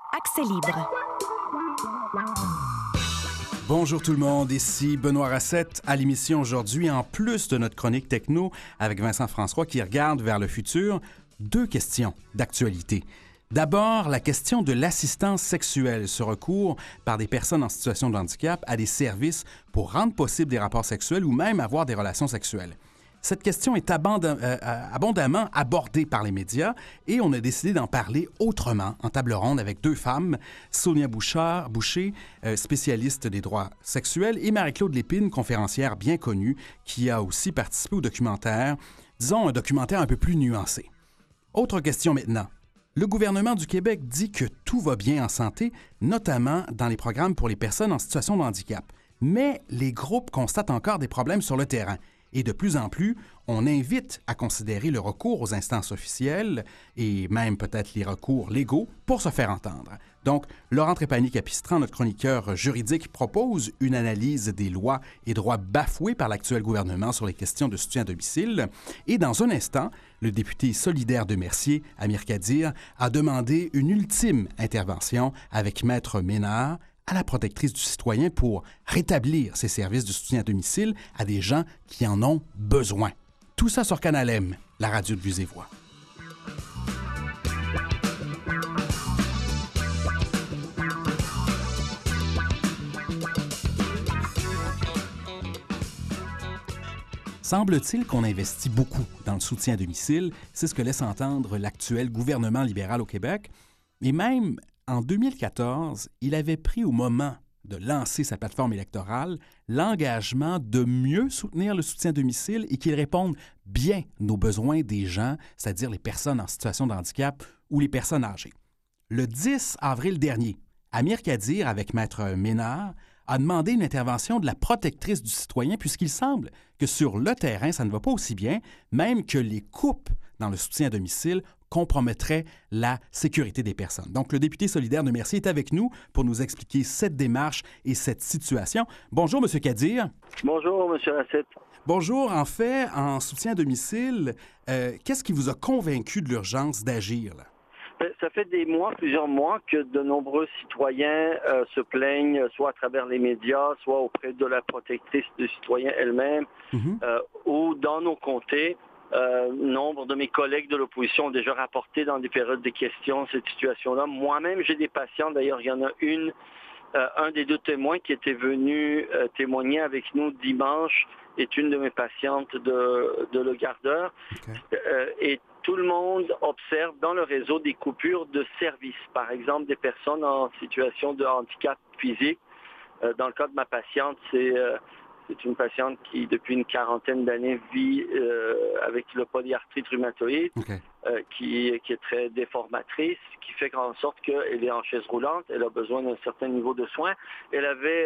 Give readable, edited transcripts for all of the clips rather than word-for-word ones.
Accès libre. Bonjour tout le monde, ici Benoît Racette à l'émission aujourd'hui, en plus de notre chronique techno avec Vincent François qui regarde vers le futur, deux questions d'actualité. D'abord, la question de l'assistance sexuelle, ce recours par des personnes en situation de handicap à des services pour rendre possible des rapports sexuels ou même avoir des relations sexuelles. Cette question est abondamment abordée par les médias et on a décidé d'en parler autrement en table ronde avec deux femmes, Sonia Boucher, spécialiste des droits sexuels, et Marie-Claude Lépine, conférencière bien connue, qui a aussi participé au documentaire, disons un documentaire un peu plus nuancé. Autre question maintenant. Le gouvernement du Québec dit que tout va bien en santé, notamment dans les programmes pour les personnes en situation de handicap. Mais les groupes constatent encore des problèmes sur le terrain. Et de plus en plus, on invite à considérer le recours aux instances officielles et même peut-être les recours légaux pour se faire entendre. Donc, Laurent Trépanier-Capistran, notre chroniqueur juridique, propose une analyse des lois et droits bafoués par l'actuel gouvernement sur les questions de soutien à domicile. Et dans un instant, le député solidaire de Mercier, Amir Kadir, a demandé une ultime intervention avec Maître Ménard à la protectrice du citoyen pour rétablir ces services de soutien à domicile à des gens qui en ont besoin. Tout ça sur Canal M, la radio de Vues et Voix. Semble-t-il qu'on investit beaucoup dans le soutien à domicile. C'est ce que laisse entendre l'actuel gouvernement libéral au Québec. Et même en 2014, il avait pris au moment de lancer sa plateforme électorale l'engagement de mieux soutenir le soutien à domicile et qu'il réponde bien aux besoins des gens, c'est-à-dire les personnes en situation de handicap ou les personnes âgées. Le 10 avril dernier, Amir Kadir, avec Maître Ménard, a demandé une intervention de la protectrice du citoyen puisqu'il semble que sur le terrain, ça ne va pas aussi bien, même que les coupes dans le soutien à domicile compromettrait la sécurité des personnes. Donc, le député solidaire de Mercier est avec nous pour nous expliquer cette démarche et cette situation. Bonjour, M. Kadir. Bonjour, M. Racette. Bonjour. En fait, en soutien à domicile, qu'est-ce qui vous a convaincu de l'urgence d'agir, là? Ça fait plusieurs mois, que de nombreux citoyens se plaignent, soit à travers les médias, soit auprès de la protectrice du citoyen elle-même, ou dans nos comtés. Nombre de mes collègues de l'opposition ont déjà rapporté dans des périodes de questions cette situation-là. Moi-même, j'ai des patients. D'ailleurs, il y en a un des deux témoins qui était venu témoigner avec nous dimanche est une de mes patientes de Le Gardeur. Okay. Et tout le monde observe dans le réseau des coupures de services. Par exemple, des personnes en situation de handicap physique. Dans le cas de ma patiente, c'est une patiente qui, depuis une quarantaine d'années, vit avec le polyarthrite rhumatoïde, qui est très déformatrice, qui fait en sorte qu'elle est en chaise roulante, elle a besoin d'un certain niveau de soins. Elle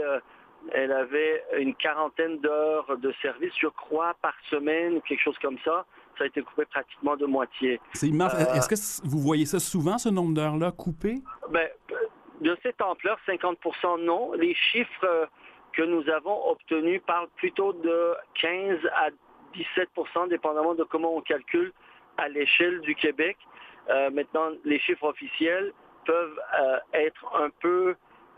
avait une quarantaine d'heures de service, je crois, par semaine, quelque chose comme ça. Ça a été coupé pratiquement de moitié. C'est immense. Est-ce que vous voyez ça souvent, ce nombre d'heures-là coupé? De cette ampleur, 50% non. Les chiffres que nous avons obtenus parlent plutôt de 15 à 17%, dépendamment de comment on calcule à l'échelle du Québec. Maintenant, les chiffres officiels peuvent être un peu,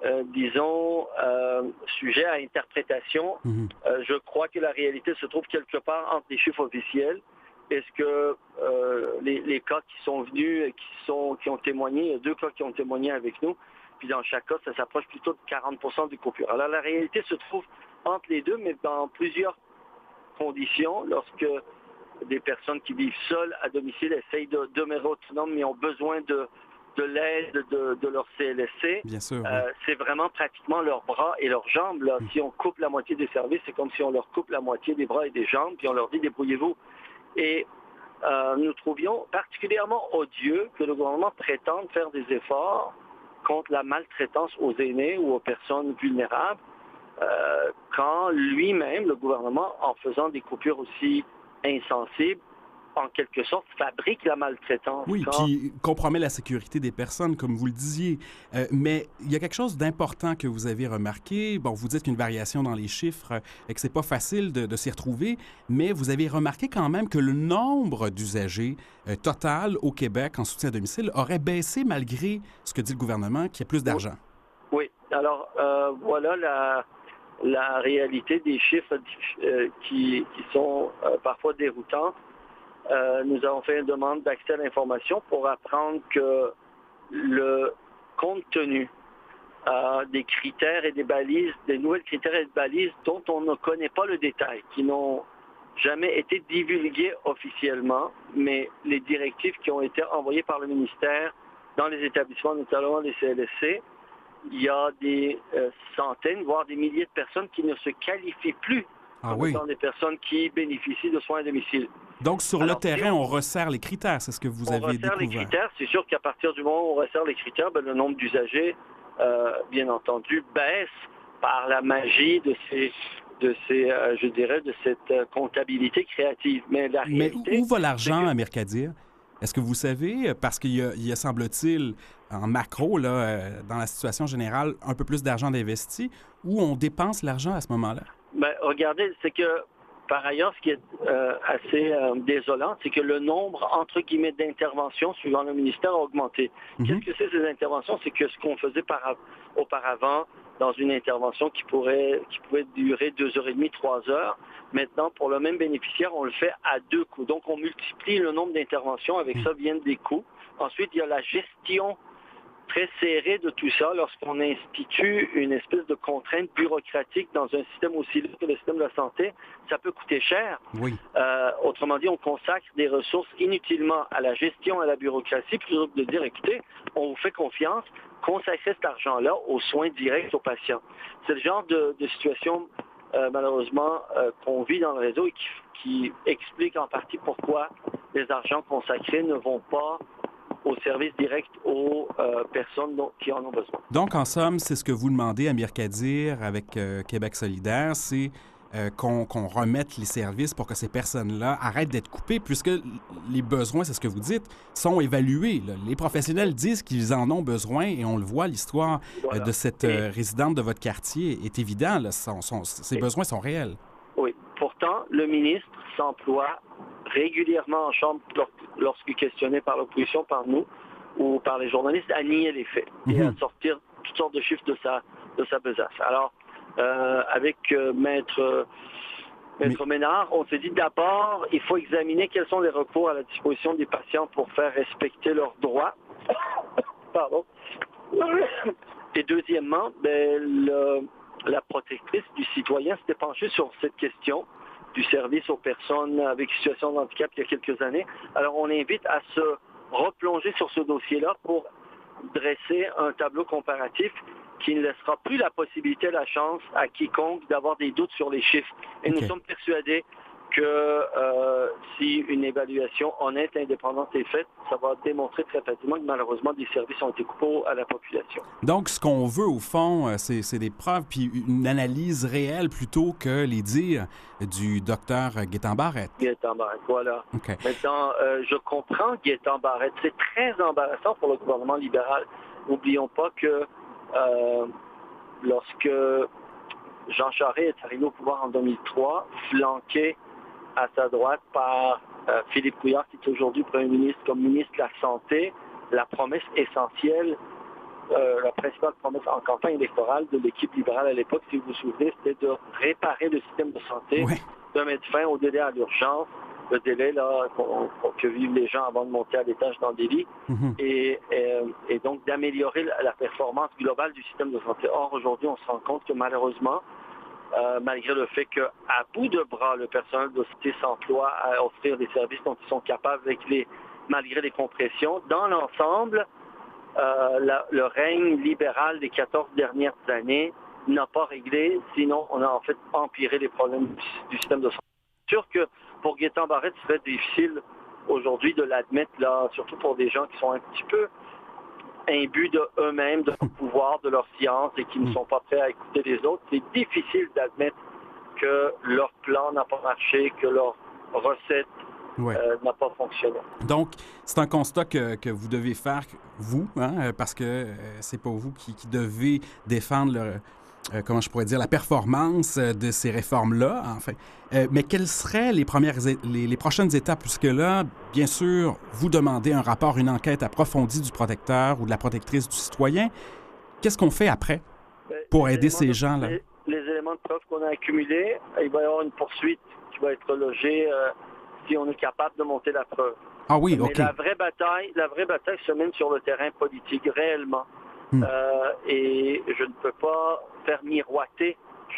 sujets à interprétation. Je crois que la réalité se trouve quelque part entre les chiffres officiels. Est-ce que les cas qui sont venus, qui ont témoigné, il y a 2 cas qui ont témoigné avec nous, puis dans chaque cas, ça s'approche plutôt de 40% des coupures. Alors la réalité se trouve entre les deux, mais dans plusieurs conditions. Lorsque des personnes qui vivent seules à domicile essayent de demeurer autonomes, mais ont besoin de l'aide de leur CLSC, bien sûr, c'est vraiment pratiquement leurs bras et leurs jambes. Là. Si on coupe la moitié des services, c'est comme si on leur coupe la moitié des bras et des jambes, puis on leur dit débrouillez-vous. Et nous trouvions particulièrement odieux que le gouvernement prétende faire des efforts contre la maltraitance aux aînés ou aux personnes vulnérables, quand lui-même, le gouvernement, en faisant des coupures aussi insensibles, en quelque sorte, fabrique la maltraitance. Oui, puis compromet la sécurité des personnes, comme vous le disiez. Mais il y a quelque chose d'important que vous avez remarqué. Bon, vous dites qu'une variation dans les chiffres et que c'est pas facile de s'y retrouver, mais vous avez remarqué quand même que le nombre d'usagers total au Québec en soutien à domicile aurait baissé malgré ce que dit le gouvernement, qu'il y a plus d'argent. Oui. Alors, voilà la réalité des chiffres qui sont parfois déroutants. Nous avons fait une demande d'accès à l'information pour apprendre que le compte tenu des critères et des balises, des nouvelles critères et des balises dont on ne connaît pas le détail, qui n'ont jamais été divulgués officiellement, mais les directives qui ont été envoyées par le ministère dans les établissements, notamment les CLSC, il y a des centaines, voire des milliers de personnes qui ne se qualifient plus comme étant des personnes qui bénéficient de soins à domicile. Donc, sur le terrain, on resserre les critères, c'est ce que vous avez découvert. On resserre les critères. C'est sûr qu'à partir du moment où on resserre les critères, le nombre d'usagers, bien entendu, baisse par la magie de cette comptabilité créative. Mais où va l'argent, Amir Kadir? Est-ce que vous savez, parce qu'il y a semble-t-il, en macro, là, dans la situation générale, un peu plus d'argent d'investi, où on dépense l'argent à ce moment-là? Regardez, c'est que, par ailleurs, ce qui est assez désolant, c'est que le nombre, entre guillemets, d'interventions suivant le ministère a augmenté. Qu'est-ce que c'est ces interventions? C'est que ce qu'on faisait auparavant dans une intervention qui pouvait durer 2h30, 3 heures, maintenant, pour le même bénéficiaire, on le fait à 2 coups. Donc, on multiplie le nombre d'interventions. Avec ça viennent des coûts. Ensuite, il y a la gestion très serrée de tout ça lorsqu'on institue une espèce de contrainte bureaucratique dans un système aussi lourd que le système de la santé. Ça peut coûter cher. Oui. Autrement dit, on consacre des ressources inutilement à la gestion et à la bureaucratie plutôt que de dire, écoutez, on vous fait confiance, consacrez cet argent-là aux soins directs aux patients. C'est le genre de situation, malheureusement, qu'on vit dans le réseau et qui explique en partie pourquoi les argents consacrés ne vont pas au service direct aux personnes qui en ont besoin. Donc, en somme, c'est ce que vous demandez, Amir Kadir, avec Québec solidaire, c'est qu'on remette les services pour que ces personnes-là arrêtent d'être coupées, puisque les besoins, c'est ce que vous dites, sont évalués. Là. Les professionnels disent qu'ils en ont besoin, et on le voit, l'histoire de cette résidente de votre quartier est évident. Là, ces besoins sont réels. Oui. Pourtant, le ministre s'emploie régulièrement en chambre, lorsque questionné par l'opposition, par nous ou par les journalistes, à nier les faits et à sortir toutes sortes de chiffres de sa besace. Alors, avec Maître Ménard, on s'est dit d'abord, il faut examiner quels sont les recours à la disposition des patients pour faire respecter leurs droits. Pardon. Et deuxièmement, la protectrice du citoyen s'était penchée sur cette question du service aux personnes avec situation de handicap il y a quelques années. Alors, on invite à se replonger sur ce dossier-là pour dresser un tableau comparatif qui ne laissera plus la possibilité, la chance à quiconque d'avoir des doutes sur les chiffres. Et nous sommes persuadés que si une évaluation honnête et indépendante est faite, ça va démontrer très facilement que malheureusement des services ont été coupés à la population. Donc, ce qu'on veut au fond, c'est des preuves puis une analyse réelle plutôt que les dires du docteur Gaétan Barrette. Gaétan Barrette, voilà. Okay. Maintenant, je comprends Gaétan Barrette. C'est très embarrassant pour le gouvernement libéral. N'oublions pas que lorsque Jean Charest est arrivé au pouvoir en 2003, flanqué à sa droite par Philippe Couillard, qui est aujourd'hui Premier ministre, comme ministre de la Santé, la promesse essentielle, la principale promesse en campagne électorale de l'équipe libérale à l'époque, si vous vous souvenez, c'était de réparer le système de santé, de mettre fin au délai à l'urgence, le délai là, que vivent les gens avant de monter à l'étage dans des lits, et donc d'améliorer la performance globale du système de santé. Or, aujourd'hui, on se rend compte que malheureusement, malgré le fait qu'à bout de bras, le personnel de santé s'emploie à offrir des services dont ils sont capables malgré les compressions. Dans l'ensemble, le règne libéral des 14 dernières années n'a pas réglé, sinon on a en fait empiré les problèmes du système de santé. C'est sûr que pour Gaétan Barrette, ce serait difficile aujourd'hui de l'admettre, là, surtout pour des gens qui sont un petit peu imbus de eux-mêmes, de leur pouvoir, de leur science et qui ne sont pas prêts à écouter les autres. C'est difficile d'admettre que leur plan n'a pas marché, que leur recette n'a pas fonctionné. Donc, c'est un constat que vous devez faire, vous, parce que c'est pas vous qui devez défendre comment je pourrais dire, la performance de ces réformes-là, enfin. Mais quelles seraient les prochaines étapes? Puisque là, bien sûr, vous demandez un rapport, une enquête approfondie du protecteur ou de la protectrice du citoyen. Qu'est-ce qu'on fait après pour aider ces gens-là? Les éléments de preuve qu'on a accumulés, il va y avoir une poursuite qui va être logée si on est capable de monter la preuve. Ah oui, Mais OK. la vraie bataille se mène sur le terrain politique, réellement. Et je ne peux pas faire miroiter,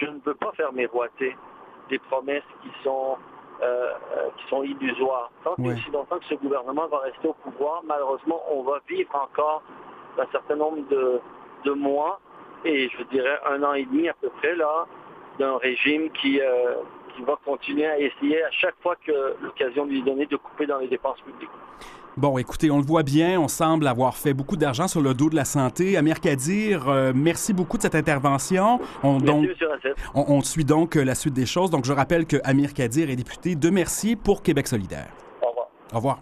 des promesses qui sont illusoires. Tant et aussi longtemps que ce gouvernement va rester au pouvoir, malheureusement, on va vivre encore un certain nombre de mois, et je dirais 1 an et demi à peu près, là, d'un régime qui va continuer à essayer à chaque fois que l'occasion lui est donnée de couper dans les dépenses publiques. Bon, écoutez, on le voit bien, on semble avoir fait beaucoup d'argent sur le dos de la santé. Amir Kadir, merci beaucoup de cette intervention. Merci, M. Racette. On suit donc la suite des choses. Donc, je rappelle que Amir Kadir est député de Mercier pour Québec solidaire. Au revoir. Au revoir.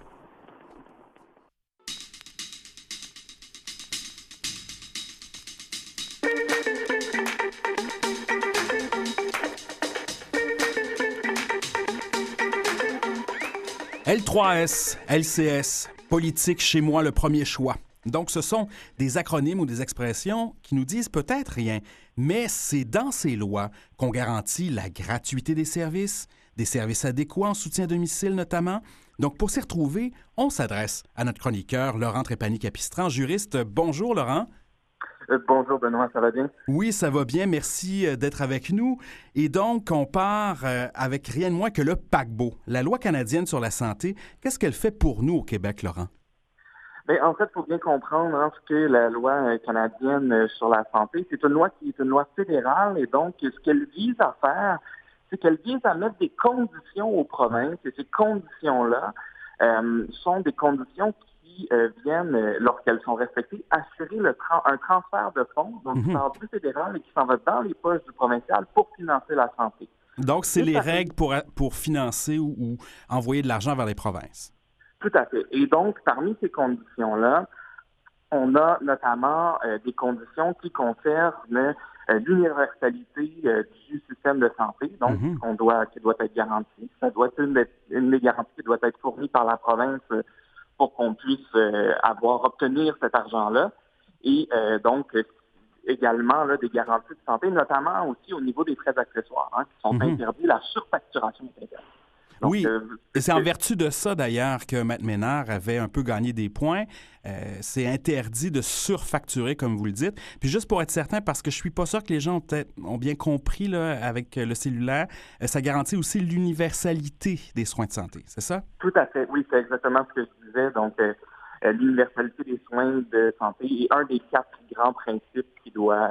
L3S, LCS, politique chez moi le premier choix. Donc, ce sont des acronymes ou des expressions qui nous disent peut-être rien, mais c'est dans ces lois qu'on garantit la gratuité des services adéquats en soutien à domicile notamment. Donc, pour s'y retrouver, on s'adresse à notre chroniqueur Laurent Trépanier-Capistran, juriste. Bonjour, Laurent. Bonjour Benoît, ça va bien? Oui, ça va bien. Merci d'être avec nous. Et donc, on part avec rien de moins que le paquebot, la loi canadienne sur la santé. Qu'est-ce qu'elle fait pour nous au Québec, Laurent? Bien, en fait, il faut bien comprendre ce qu'est la loi canadienne sur la santé. C'est une loi qui est une loi fédérale et donc, ce qu'elle vise à faire, c'est qu'elle vise à mettre des conditions aux provinces et ces conditions-là sont des conditions qui viennent, lorsqu'elles sont respectées, assurer un transfert de fonds, donc qui part du fédéral et qui s'en va dans les poches du provincial pour financer la santé. Donc, c'est les règles pour financer ou envoyer de l'argent vers les provinces. Tout à fait. Et donc, parmi ces conditions-là, on a notamment des conditions qui concernent l'universalité du système de santé, donc qui doit être garantie. Ça doit être une des garanties qui doit être fournie par la province pour qu'on puisse obtenir cet argent-là. Et donc, également des garanties de santé, notamment aussi au niveau des frais accessoires, qui sont interdits, la surfacturation est interdite. Donc, oui, et c'est en vertu de ça, d'ailleurs, que Maître Ménard avait un peu gagné des points. C'est interdit de surfacturer, comme vous le dites. Puis juste pour être certain, parce que je suis pas sûr que les gens ont bien compris là, avec le cellulaire, ça garantit aussi l'universalité des soins de santé, c'est ça? Tout à fait, oui, c'est exactement ce que je disais. Donc, l'universalité des soins de santé est un des 4 grands principes qui doit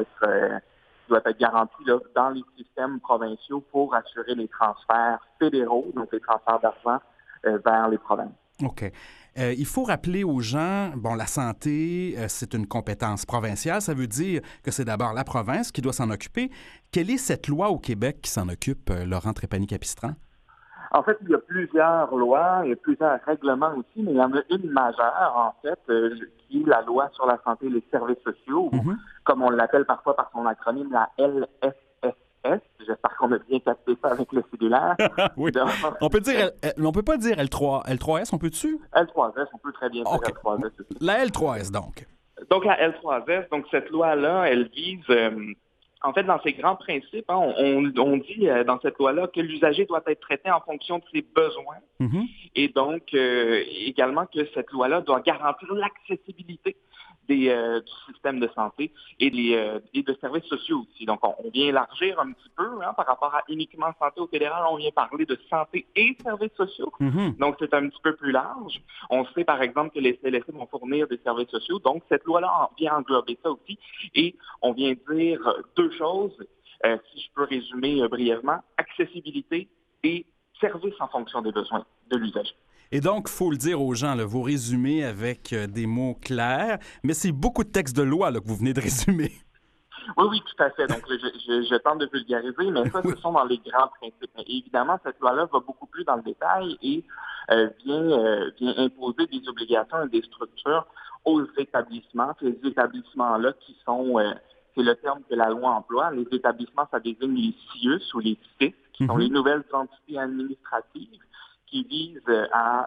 être garanti là, dans les systèmes provinciaux pour assurer les transferts fédéraux, donc les transferts d'argent vers les provinces. OK. Il faut rappeler aux gens, la santé, c'est une compétence provinciale. Ça veut dire que c'est d'abord la province qui doit s'en occuper. Quelle est cette loi au Québec qui s'en occupe, Laurent Trépanier-Capistran? En fait, il y a plusieurs lois, il y a plusieurs règlements aussi, mais il y en a une majeure, en fait, qui est la loi sur la santé et les services sociaux, ou, comme on l'appelle parfois par son acronyme, la LSSS. J'espère qu'on a bien capté ça avec le cellulaire. Oui. On peut pas dire L3S, on peut dessus? L3S, on peut très bien dire L3S. La L3S, donc. Donc, la L3S, donc cette loi-là, elle vise... En fait, dans ces grands principes, on dit dans cette loi-là que l'usager doit être traité en fonction de ses besoins et donc également que cette loi-là doit garantir l'accessibilité du système de santé et de services sociaux aussi. Donc, on vient élargir un petit peu par rapport à uniquement santé au fédéral, on vient parler de santé et services sociaux. Donc, c'est un petit peu plus large. On sait, par exemple, que les CLSC vont fournir des services sociaux. Donc, cette loi-là vient englober ça aussi. Et on vient dire 2 choses, si je peux résumer brièvement, accessibilité et services en fonction des besoins de l'usager. Et donc, il faut le dire aux gens, là, vous résumez avec des mots clairs, mais c'est beaucoup de textes de loi là, que vous venez de résumer. Oui, tout à fait. Donc, je tente de vulgariser, mais ça, ce sont dans les grands principes. Mais évidemment, cette loi-là va beaucoup plus dans le détail et vient imposer des obligations et des structures aux établissements. Ces établissements-là qui sont, c'est le terme que la loi emploie. Les établissements, ça désigne les CIUS ou les CIS, qui sont les nouvelles entités administratives qui visent à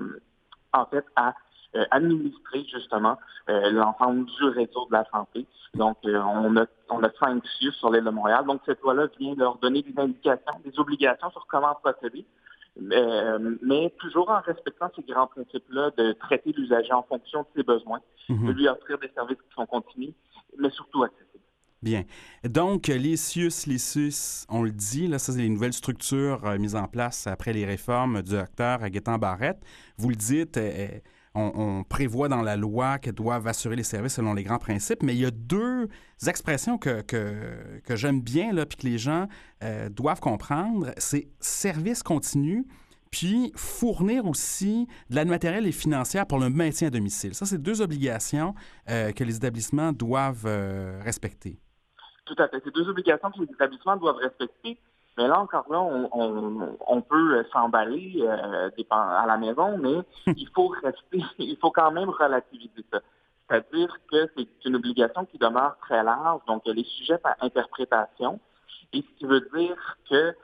administrer justement l'ensemble du réseau de la santé. Donc, on a 5 CIUS sur l'île de Montréal. Donc, cette loi-là vient leur donner des indications, des obligations sur comment procéder, mais toujours en respectant ces grands principes-là de traiter l'usager en fonction de ses besoins, de lui offrir des services qui sont continus, mais surtout accessibles. Bien. Donc, les CIUS, les CIS, on le dit, là, ça, c'est les nouvelles structures mises en place après les réformes du docteur Gaétan Barrette. Vous le dites, on prévoit dans la loi qu'elles doivent assurer les services selon les grands principes, mais il y a 2 expressions que j'aime bien, là, puis que les gens doivent comprendre. C'est service continu, puis fournir aussi de l'aide matérielle et financière pour le maintien à domicile. Ça, c'est 2 obligations que les établissements doivent respecter. Tout à fait. C'est 2 obligations que les établissements doivent respecter. Mais là, encore là, on peut s'emballer à la maison, mais il faut quand même relativiser ça. C'est-à-dire que c'est une obligation qui demeure très large, donc elle est sujette à interprétation. Et ce qui veut dire que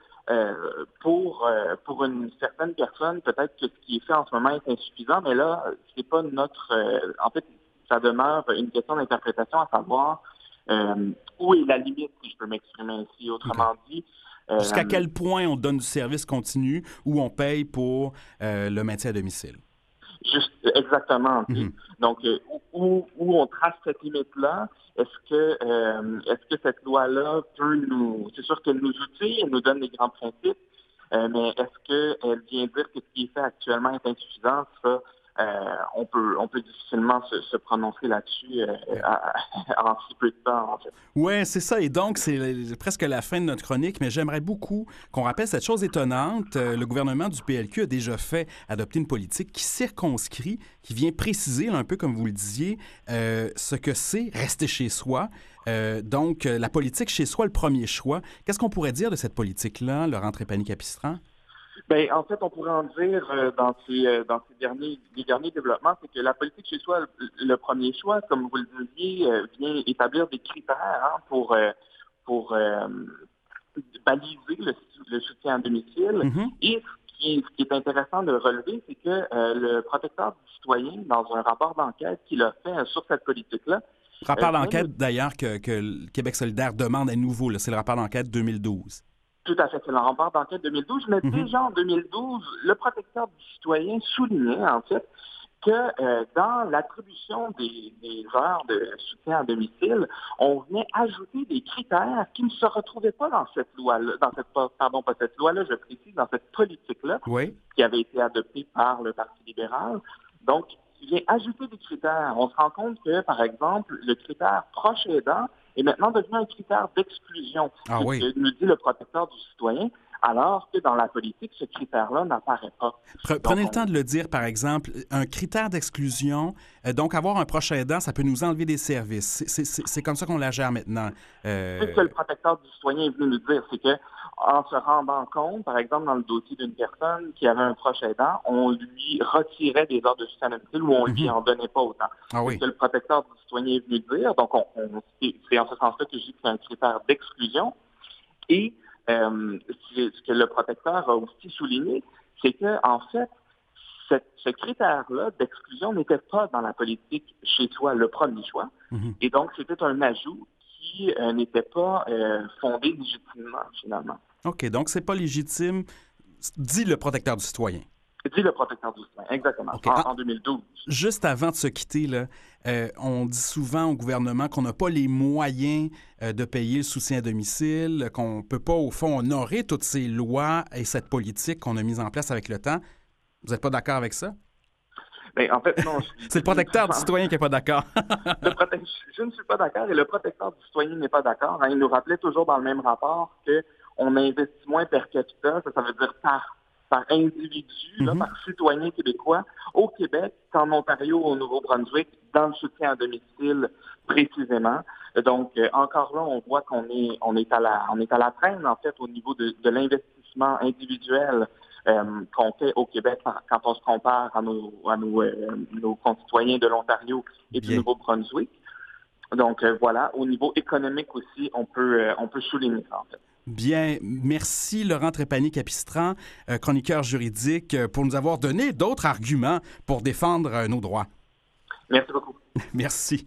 pour une certaine personne, peut-être que ce qui est fait en ce moment est insuffisant, mais là, c'est pas notre... en fait, ça demeure une question d'interprétation, à savoir où est la limite, si je peux m'exprimer ainsi. Autrement dit, jusqu'à quel point on donne du service continu ou on paye pour le maintien à domicile? Juste, exactement. Donc, où on trace cette limite-là, est-ce que cette loi-là peut nous... C'est sûr qu'elle nous outille, elle nous donne les grands principes, mais est-ce qu'elle vient dire que ce qui est fait actuellement est insuffisant? Ça, on peut difficilement se prononcer là-dessus en si peu de temps, en fait. Oui, c'est ça. Et donc, c'est presque la fin de notre chronique, mais j'aimerais beaucoup qu'on rappelle cette chose étonnante. Le gouvernement du PLQ a déjà fait adopter une politique qui circonscrit, qui vient préciser, là, un peu comme vous le disiez, ce que c'est rester chez soi. Donc, la politique chez soi, le premier choix. Qu'est-ce qu'on pourrait dire de cette politique-là, Laurent Trépanier-Capistran? Ben, en fait, on pourrait en dire dans ces derniers développements, c'est que la politique chez soi, le premier choix, comme vous le disiez, vient établir des critères pour baliser le soutien à domicile. Et ce qui est intéressant de relever, c'est que le protecteur du citoyen, dans un rapport d'enquête qu'il a fait sur cette politique-là, rapport d'enquête, d'ailleurs, que le Québec solidaire demande à nouveau. C'est le rapport d'enquête 2012. Tout à fait, c'est le rapport d'enquête 2012. Mais déjà en 2012, le protecteur du citoyen soulignait, en fait, que dans l'attribution des heures de soutien à domicile, on venait ajouter des critères qui ne se retrouvaient pas dans cette loi-là, pas cette loi-là, je précise, dans cette politique-là, qui avait été adoptée par le Parti libéral. Donc, il vient ajouter des critères. On se rend compte que, par exemple, le critère proche aidant est maintenant devenu un critère d'exclusion, que nous dit le protecteur du citoyen, alors que dans la politique, ce critère-là n'apparaît pas. Prenez le temps de le dire, par exemple, un critère d'exclusion, donc avoir un proche aidant, ça peut nous enlever des services. C'est comme ça qu'on la gère maintenant. C'est ce que le protecteur du citoyen est venu nous dire, c'est que en se rendant compte, par exemple, dans le dossier d'une personne qui avait un proche aidant, on lui retirait des heures de soutien à domicile ou on lui en donnait pas autant. C'est ce que le protecteur du citoyen est venu dire. Donc, c'est en ce sens-là que je dis que c'est un critère d'exclusion. Et ce que le protecteur a aussi souligné, c'est que en fait, ce critère-là d'exclusion n'était pas dans la politique chez soi le premier choix. Et donc, c'était un ajout qui n'était pas fondé légitimement, finalement. OK, donc c'est pas légitime, dit le protecteur du citoyen. Dit le protecteur du citoyen, exactement, okay. En 2012. Juste avant de se quitter, là, on dit souvent au gouvernement qu'on n'a pas les moyens de payer le soutien à domicile, qu'on ne peut pas, au fond, honorer toutes ces lois et cette politique qu'on a mise en place avec le temps. Vous n'êtes pas d'accord avec ça? Bien, en fait, non. C'est le protecteur du citoyen qui n'est pas d'accord. Je ne suis pas d'accord et le protecteur du citoyen n'est pas d'accord. Il nous rappelait toujours dans le même rapport qu'on investit moins per capita, ça veut dire par individu, par citoyen québécois, au Québec qu'en Ontario, au Nouveau-Brunswick, dans le soutien à domicile précisément. Donc, encore là, on voit qu'on est à la traîne, en fait, au niveau de l'investissement individuel qu'on fait au Québec quand on se compare à nos concitoyens de l'Ontario et du Nouveau-Brunswick. Donc, voilà, au niveau économique aussi, on peut souligner ça, en fait. Bien, merci Laurent Trépanier-Capistran, chroniqueur juridique, pour nous avoir donné d'autres arguments pour défendre nos droits. Merci beaucoup. Merci.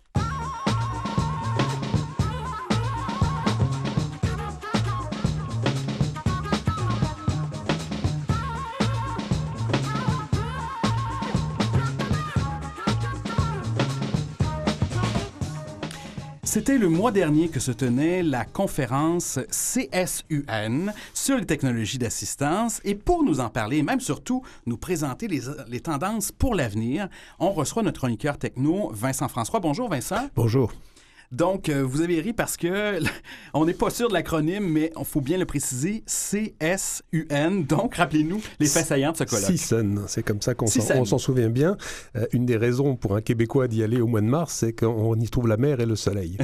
C'était le mois dernier que se tenait la conférence CSUN sur les technologies d'assistance. Et pour nous en parler, et même surtout nous présenter les tendances pour l'avenir, on reçoit notre chroniqueur techno, Vincent François. Bonjour Vincent. Bonjour. Donc, vous avez ri parce que on n'est pas sûr de l'acronyme, mais il faut bien le préciser, CSUN. Donc, rappelez-nous les faits saillants de ce colloque. CSUN, c'est comme ça qu'on s'en souvient bien. Une des raisons pour un Québécois d'y aller au mois de mars, c'est qu'on y trouve la mer et le soleil.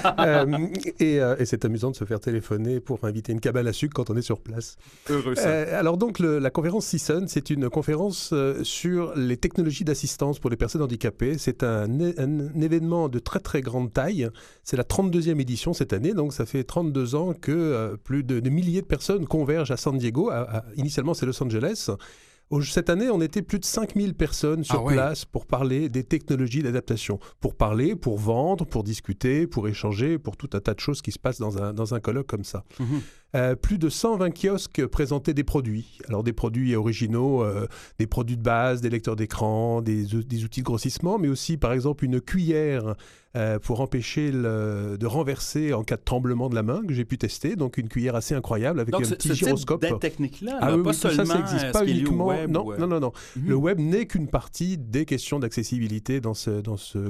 Et c'est amusant de se faire téléphoner pour inviter une cabane à sucre quand on est sur place. Heureux ça. Alors donc, la conférence CSUN, c'est une conférence sur les technologies d'assistance pour les personnes handicapées. C'est un événement de très très grande taille. C'est la 32e édition cette année, donc ça fait 32 ans que plus de milliers de personnes convergent à San Diego. Initialement, c'est Los Angeles. Cette année, on était plus de 5000 personnes sur place pour parler des technologies d'adaptation. Pour parler, pour vendre, pour discuter, pour échanger, pour tout un tas de choses qui se passent dans un colloque comme ça. Plus de 120 kiosques présentaient des produits. Alors des produits originaux, des produits de base, des lecteurs d'écran, des outils de grossissement, mais aussi par exemple une cuillère pour empêcher de renverser en cas de tremblement de la main que j'ai pu tester. Donc une cuillère assez incroyable avec un petit gyroscope. Donc cette technique-là, pas seulement ça n'existe pas uniquement. web, non. Le web n'est qu'une partie des questions d'accessibilité dans cette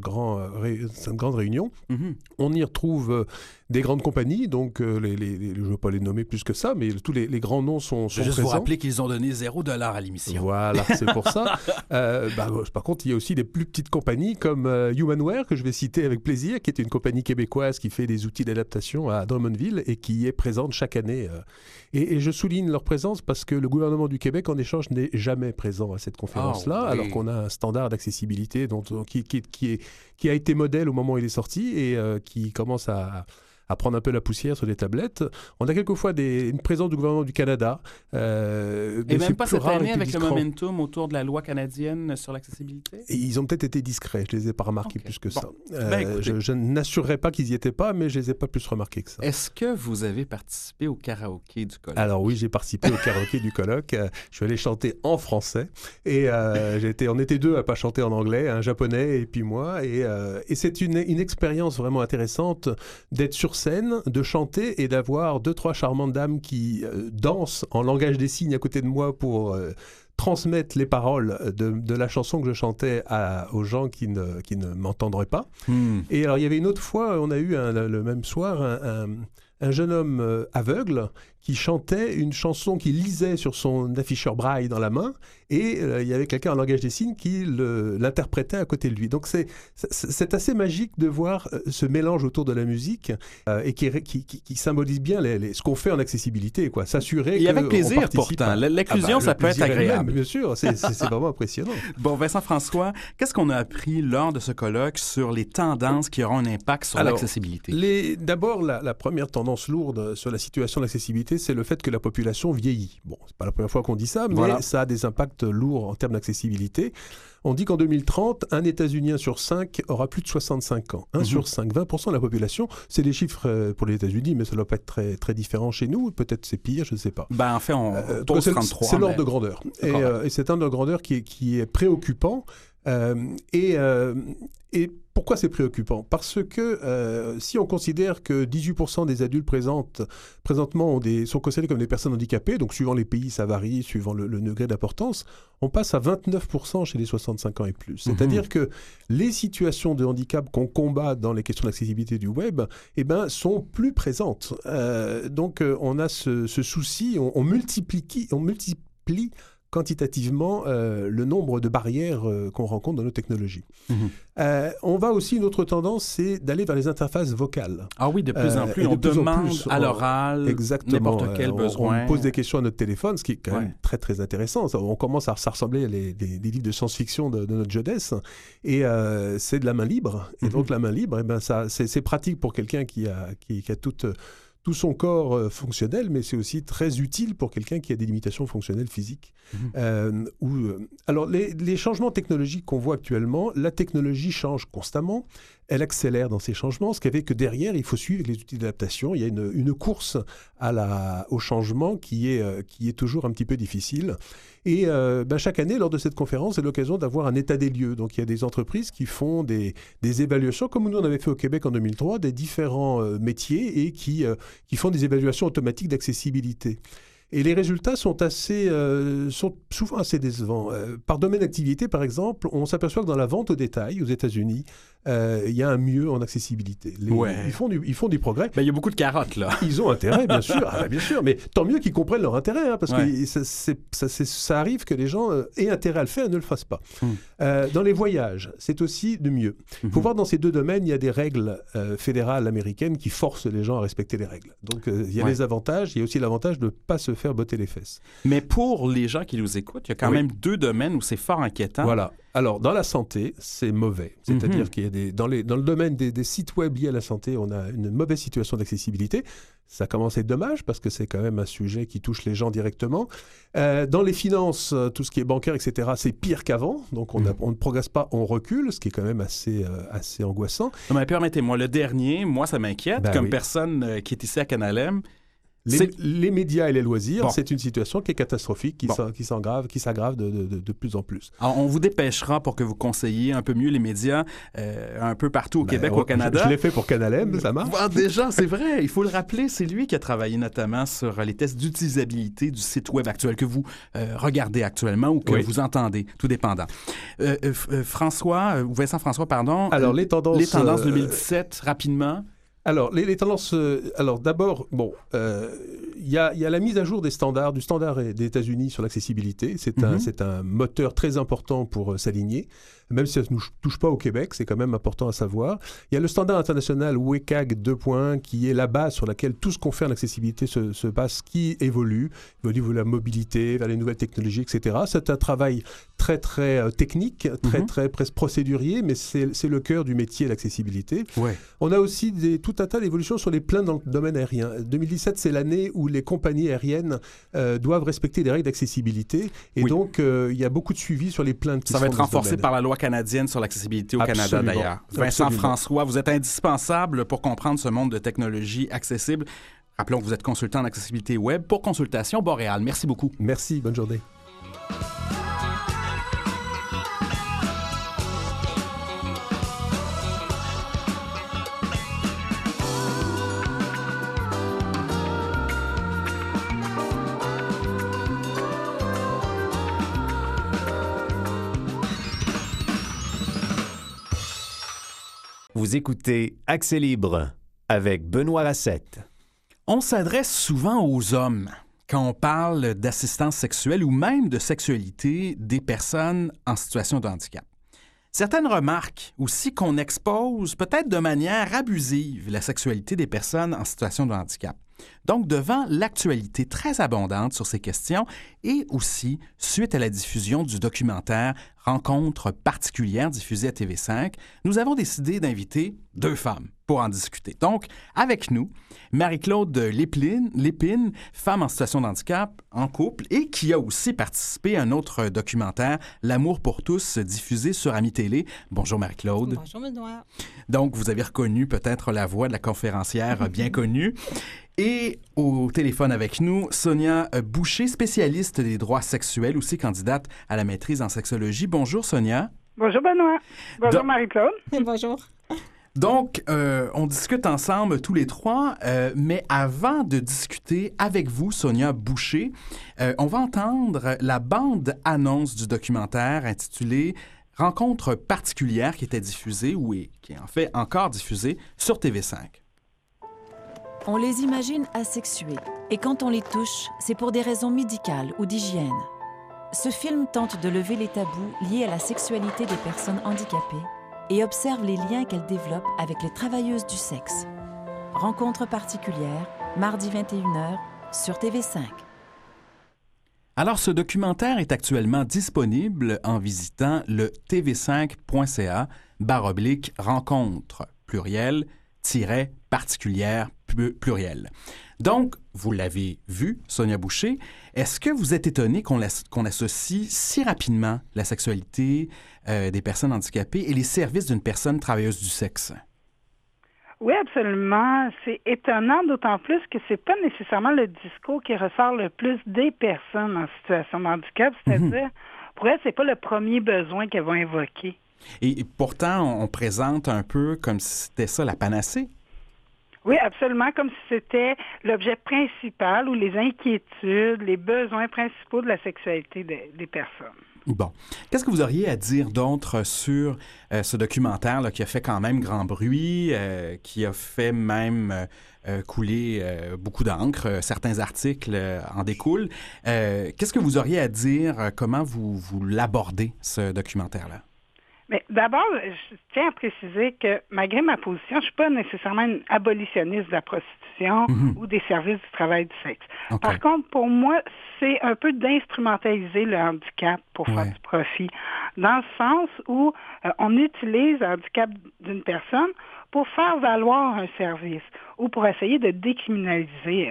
grande réunion. On y retrouve des grandes compagnies, donc je ne veux pas les nommer plus que ça, mais tous les grands noms sont présents. Juste vous rappeler qu'ils ont donné $0 à l'émission. Voilà, c'est pour ça. Par contre, il y a aussi des plus petites compagnies comme Humanware, que je vais citer avec plaisir, qui est une compagnie québécoise qui fait des outils d'adaptation à Drummondville et qui est présente chaque année. Et je souligne leur présence parce que le gouvernement du Québec, en échange, n'est jamais présent à cette conférence-là, alors qu'on a un standard d'accessibilité qui a été modèle au moment où il est sorti et qui commence à prendre un peu la poussière sur les tablettes. On a quelquefois une présence du gouvernement du Canada. Et même pas cette année avec le momentum autour de la loi canadienne sur l'accessibilité? Et ils ont peut-être été discrets. Je ne les ai pas remarqués plus que ça. Je n'assurerai pas qu'ils n'y étaient pas, mais je ne les ai pas plus remarqués que ça. Est-ce que vous avez participé au karaoké du colloque? Alors oui, j'ai participé au karaoké du colloque. Je suis allé chanter en français. Et on était deux à ne pas chanter en anglais, un japonais et puis moi. Et c'est une expérience vraiment intéressante d'être sur scène, de chanter et d'avoir 2-3 charmantes dames qui dansent en langage des signes à côté de moi pour transmettre les paroles de la chanson que je chantais aux gens qui ne m'entendraient pas. Et alors il y avait une autre fois, on a eu le même soir un jeune homme aveugle qui chantait une chanson qu'il lisait sur son afficheur braille dans la main, et il y avait quelqu'un en langage des signes qui l'interprétait à côté de lui. Donc c'est assez magique de voir ce mélange autour de la musique et qui symbolise bien ce qu'on fait en accessibilité, quoi. S'assurer et avec plaisir pourtant. L'inclusion, ça peut être agréable. Bien sûr, c'est vraiment impressionnant. Bon, Vincent François, qu'est-ce qu'on a appris lors de ce colloque sur les tendances qui auront un impact sur l'accessibilité? D'abord, la première tendance lourde sur la situation d'accessibilité, c'est le fait que la population vieillit. Bon, c'est pas la première fois qu'on dit ça, mais ça a des impacts lourds en termes d'accessibilité. On dit qu'en 2030, un États-Unien sur 5 aura plus de 65 ans. 1 sur 5, 20% de la population. C'est des chiffres pour les États-Unis, mais ça ne doit pas être très, très différent chez nous. Peut-être c'est pire, je ne sais pas. En fait, on pose 33. C'est l'ordre de grandeur. Et c'est un ordre de grandeur qui est préoccupant. Et pourquoi c'est préoccupant? Parce que si on considère que 18% des adultes présentement sont considérés comme des personnes handicapées, donc suivant les pays, ça varie, suivant le degré d'importance, on passe à 29% chez les 65 ans et plus. C'est-à-dire que les situations de handicap qu'on combat dans les questions d'accessibilité du web sont plus présentes. Donc on a ce souci, on multiplie quantitativement le nombre de barrières qu'on rencontre dans nos technologies. On va aussi, une autre tendance, c'est d'aller vers les interfaces vocales. Ah oui, de plus en plus, on demande à l'oral n'importe quel besoin. On pose des questions à notre téléphone, ce qui est quand même très, très intéressant. Ça ressembler à des livres de science-fiction de notre jeunesse. Et c'est de la main libre. Et donc, la main libre, c'est pratique pour quelqu'un qui a tout son corps fonctionnel, mais c'est aussi très utile pour quelqu'un qui a des limitations fonctionnelles physiques. Alors, les changements technologiques qu'on voit actuellement, la technologie change constamment, elle accélère dans ces changements, ce qui fait que derrière, il faut suivre les outils d'adaptation. Il y a une course au changement qui est toujours un petit peu difficile. Et chaque année, lors de cette conférence, c'est l'occasion d'avoir un état des lieux. Donc, il y a des entreprises qui font des évaluations, comme nous on avait fait au Québec en 2003, des différents métiers et qui font des évaluations automatiques d'accessibilité. Et les résultats sont souvent assez décevants. Par domaine d'activité, par exemple, on s'aperçoit que dans la vente au détail aux États-Unis, il y a un mieux en accessibilité. Ils font du progrès. Il y a beaucoup de carottes, là. Ils ont intérêt, bien sûr. Bien sûr, mais tant mieux qu'ils comprennent leur intérêt, parce que ça arrive que les gens aient intérêt à le faire et ne le fassent pas. Dans les voyages, c'est aussi de mieux. Il faut voir dans ces deux domaines, il y a des règles fédérales américaines qui forcent les gens à respecter les règles. Donc, il y a les avantages, il y a aussi l'avantage de ne pas se faire botter les fesses. Mais pour les gens qui nous écoutent, il y a quand même deux domaines où c'est fort inquiétant. Voilà. Alors, dans la santé, c'est mauvais. C'est-à-dire qu'il y a dans le domaine des sites web liés à la santé, on a une mauvaise situation d'accessibilité. Ça commence à être dommage parce que c'est quand même un sujet qui touche les gens directement. Dans les finances, tout ce qui est bancaire, etc., c'est pire qu'avant. Donc, on ne progresse pas, on recule, ce qui est quand même assez angoissant. Non, mais permettez-moi, le dernier, moi, ça m'inquiète. Personne qui est ici à Canalem, les médias et les loisirs, c'est une situation qui est catastrophique, qui s'aggrave de plus en plus. Alors, on vous dépêchera pour que vous conseilliez un peu mieux les médias un peu partout au Québec, au Canada. Je l'ai fait pour Canalem, ça marche. Déjà, c'est vrai. Il faut le rappeler, c'est lui qui a travaillé notamment sur les tests d'utilisabilité du site web actuel que vous regardez actuellement ou que vous entendez, tout dépendant. Vincent François, pardon. Alors, les tendances 2017, rapidement. Alors, les tendances... d'abord, il y a la mise à jour du standard des États-Unis sur l'accessibilité. C'est un moteur très important pour s'aligner. Même si ça ne nous touche pas au Québec, c'est quand même important à savoir. Il y a le standard international WCAG 2.1 qui est la base sur laquelle tout ce qu'on fait en accessibilité se passe, qui évolue vers la mobilité, vers les nouvelles technologies, etc. C'est un travail très, très technique, très presque procédurier, mais c'est le cœur du métier, l'accessibilité. On a aussi tout un tas d'évolutions sur les plaintes dans le domaine aérien. 2017, c'est l'année où les compagnies aériennes doivent respecter des règles d'accessibilité. Et donc, il y a beaucoup de suivi sur les plaintes qui Ça va être renforcé par la loi canadienne sur l'accessibilité au Canada, d'ailleurs. Vincent François, vous êtes indispensable pour comprendre ce monde de technologie accessible. Rappelons que vous êtes consultant en accessibilité web pour Consultation Boréal. Merci beaucoup. Merci, bonne journée. Vous écoutez Accès libre avec Benoît Racette. On s'adresse souvent aux hommes quand on parle d'assistance sexuelle ou même de sexualité des personnes en situation de handicap. Certaines remarquent aussi qu'on expose peut-être de manière abusive la sexualité des personnes en situation de handicap. Donc, devant l'actualité très abondante sur ces questions et aussi suite à la diffusion du documentaire Rencontre particulière diffusé à TV5, nous avons décidé d'inviter deux femmes pour en discuter. Donc, avec nous, Marie-Claude Lépine, femme en situation de handicap, en couple, et qui a aussi participé à un autre documentaire, L'amour pour tous, diffusé sur Ami Télé. Bonjour Marie-Claude. Bonjour Benoît. Donc, vous avez reconnu peut-être la voix de la conférencière bien connue. Et au téléphone avec nous, Sonia Boucher, spécialiste des droits sexuels, aussi candidate à la maîtrise en sexologie. Bonjour Sonia. Bonjour Benoît. Bonjour Marie-Claude. Bonjour. Donc, on discute ensemble tous les trois, mais avant de discuter avec vous, Sonia Boucher, on va entendre la bande-annonce du documentaire intitulé « Rencontre particulière » qui était diffusée, ou qui est en fait encore diffusée, sur TV5. On les imagine asexués, et quand on les touche, c'est pour des raisons médicales ou d'hygiène. Ce film tente de lever les tabous liés à la sexualité des personnes handicapées et observe les liens qu'elles développent avec les travailleuses du sexe. Rencontre particulière, mardi 21h, sur TV5. Alors, ce documentaire est actuellement disponible en visitant le tv5.ca/rencontre, pluriel, particulière, pluriel. Donc, vous l'avez vu, Sonia Boucher, est-ce que vous êtes étonné qu'on associe si rapidement la sexualité des personnes handicapées et les services d'une personne travailleuse du sexe? Oui, absolument. C'est étonnant, d'autant plus que c'est pas nécessairement le discours qui ressort le plus des personnes en situation de handicap. C'est-à-dire, pour elles, c'est pas le premier besoin qu'elles vont invoquer. Et pourtant, on présente un peu comme si c'était ça la panacée. Oui, absolument, comme si c'était l'objet principal ou les inquiétudes, les besoins principaux de la sexualité des personnes. Bon. Qu'est-ce que vous auriez à dire d'autre sur ce documentaire là, qui a fait quand même grand bruit, qui a fait même couler beaucoup d'encre, certains articles en découlent. Qu'est-ce que vous auriez à dire, comment vous l'abordez, ce documentaire-là? Mais d'abord, je tiens à préciser que malgré ma position, je ne suis pas nécessairement une abolitionniste de la prostitution ou des services du travail du sexe. Okay. Par contre, pour moi, c'est un peu d'instrumentaliser le handicap pour faire du profit, dans le sens où on utilise le handicap d'une personne pour faire valoir un service ou pour essayer de décriminaliser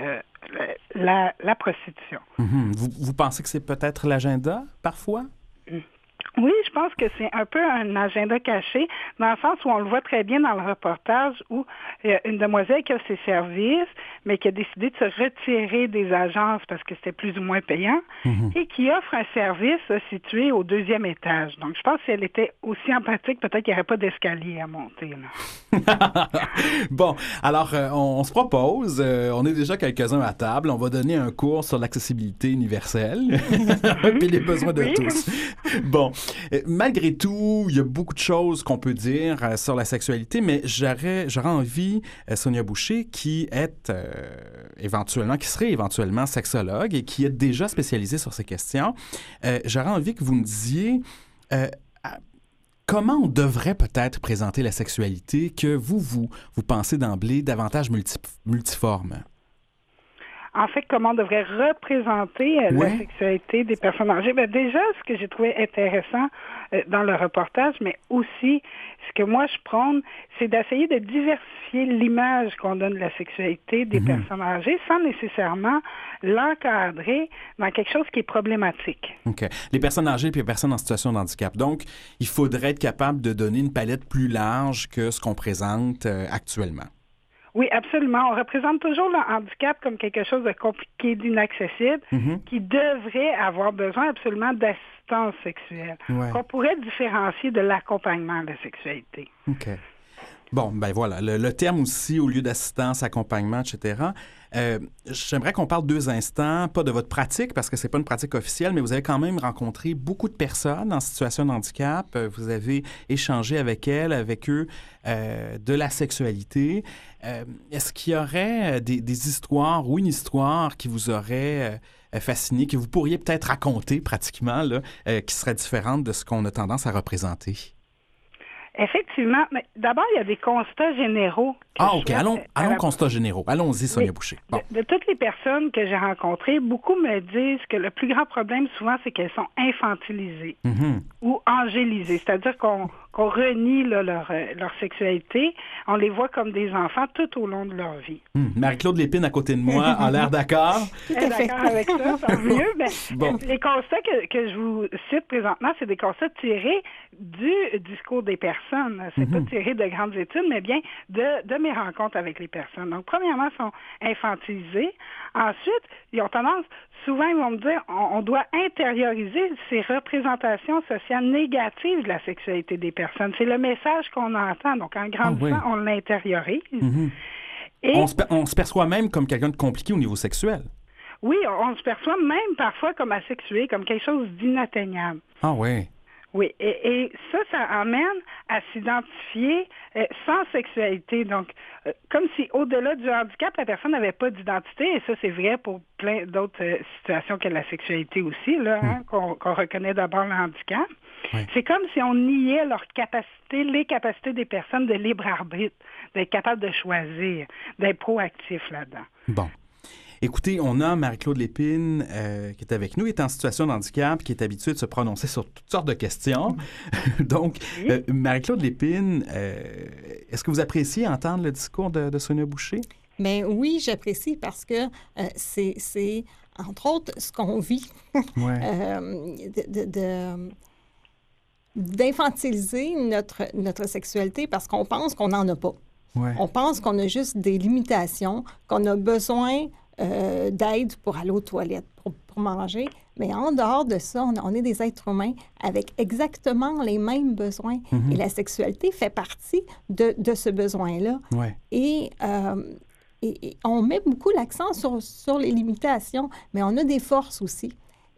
la prostitution. Vous pensez que c'est peut-être l'agenda, parfois? Oui, je pense que c'est un peu un agenda caché, dans le sens où on le voit très bien dans le reportage où une demoiselle qui a ses services, mais qui a décidé de se retirer des agences parce que c'était plus ou moins payant, et qui offre un service situé au 2e étage. Donc, je pense que si elle était aussi empathique, peut-être qu'il n'y aurait pas d'escalier à monter. Là. Bon, alors, on se propose, on est déjà quelques-uns à table, on va donner un cours sur l'accessibilité universelle, puis les besoins de tous. Bon. Malgré tout, il y a beaucoup de choses qu'on peut dire sur la sexualité, mais j'aurais envie, Sonia Boucher, qui serait éventuellement sexologue et qui est déjà spécialisée sur ces questions, j'aurais envie que vous me disiez comment on devrait peut-être présenter la sexualité que vous pensez d'emblée davantage multiforme. En fait, comment on devrait représenter la sexualité des personnes âgées? Bien, déjà, ce que j'ai trouvé intéressant dans le reportage, mais aussi ce que moi je prône, c'est d'essayer de diversifier l'image qu'on donne de la sexualité des personnes âgées sans nécessairement l'encadrer dans quelque chose qui est problématique. OK. Les personnes âgées et les personnes en situation de handicap. Donc, il faudrait être capable de donner une palette plus large que ce qu'on présente actuellement. Oui, absolument. On représente toujours le handicap comme quelque chose de compliqué, d'inaccessible, qui devrait avoir besoin absolument d'assistance sexuelle, qu'on pourrait différencier de l'accompagnement de la sexualité. OK. Bon, ben voilà, le terme aussi, au lieu d'assistance, accompagnement, etc., j'aimerais qu'on parle 2 instants, pas de votre pratique, parce que c'est pas une pratique officielle, mais vous avez quand même rencontré beaucoup de personnes en situation de handicap. Vous avez échangé avec eux, de la sexualité. Est-ce qu'il y aurait des histoires ou une histoire qui vous aurait fasciné, que vous pourriez peut-être raconter pratiquement, là, qui serait différente de ce qu'on a tendance à représenter? Effectivement, mais d'abord, il y a des constats généraux. OK. Allons constats généraux. Allons-y, Sonia Boucher. Bon. De toutes les personnes que j'ai rencontrées, beaucoup me disent que le plus grand problème, souvent, c'est qu'elles sont infantilisées ou angélisées. C'est-à-dire qu'on renie là, leur sexualité. On les voit comme des enfants tout au long de leur vie. Marie-Claude Lépine, à côté de moi, a l'air d'accord. D'accord avec ça, tant mieux. Mais les constats que je vous cite présentement, c'est des constats tirés du discours des personnes. C'est pas tiré de grandes études, mais bien de mes rencontres avec les personnes. Donc, premièrement, ils sont infantilisés. Ensuite, ils ont tendance, souvent, ils vont me dire, on doit intérioriser ces représentations sociales négatives de la sexualité des personnes. C'est le message qu'on entend. Donc, en grandissant, on l'intériorise. Et on se perçoit même comme quelqu'un de compliqué au niveau sexuel. Oui, on se perçoit même parfois comme asexué, comme quelque chose d'inatteignable. Ah oui. Oui, et ça amène à s'identifier sans sexualité. Donc, comme si au-delà du handicap, la personne n'avait pas d'identité, et ça, c'est vrai pour plein d'autres situations que la sexualité aussi, là, qu'on reconnaît d'abord le handicap. Oui. C'est comme si on niait les capacités des personnes de libre arbitre, d'être capable de choisir, d'être proactif là-dedans. Bon. Écoutez, on a Marie-Claude Lépine qui est avec nous, qui est en situation de handicap, qui est habituée de se prononcer sur toutes sortes de questions. Donc, Marie-Claude Lépine, est-ce que vous appréciez entendre le discours de Sonia Boucher? Bien oui, j'apprécie parce que c'est, entre autres, ce qu'on vit, d'infantiliser notre sexualité parce qu'on pense qu'on n'en a pas. Ouais. On pense qu'on a juste des limitations, qu'on a besoin d'aide pour aller aux toilettes, pour manger. Mais en dehors de ça, on est des êtres humains avec exactement les mêmes besoins. Mm-hmm. Et la sexualité fait partie de ce besoin-là. Ouais. Et on met beaucoup l'accent sur les limitations, mais on a des forces aussi.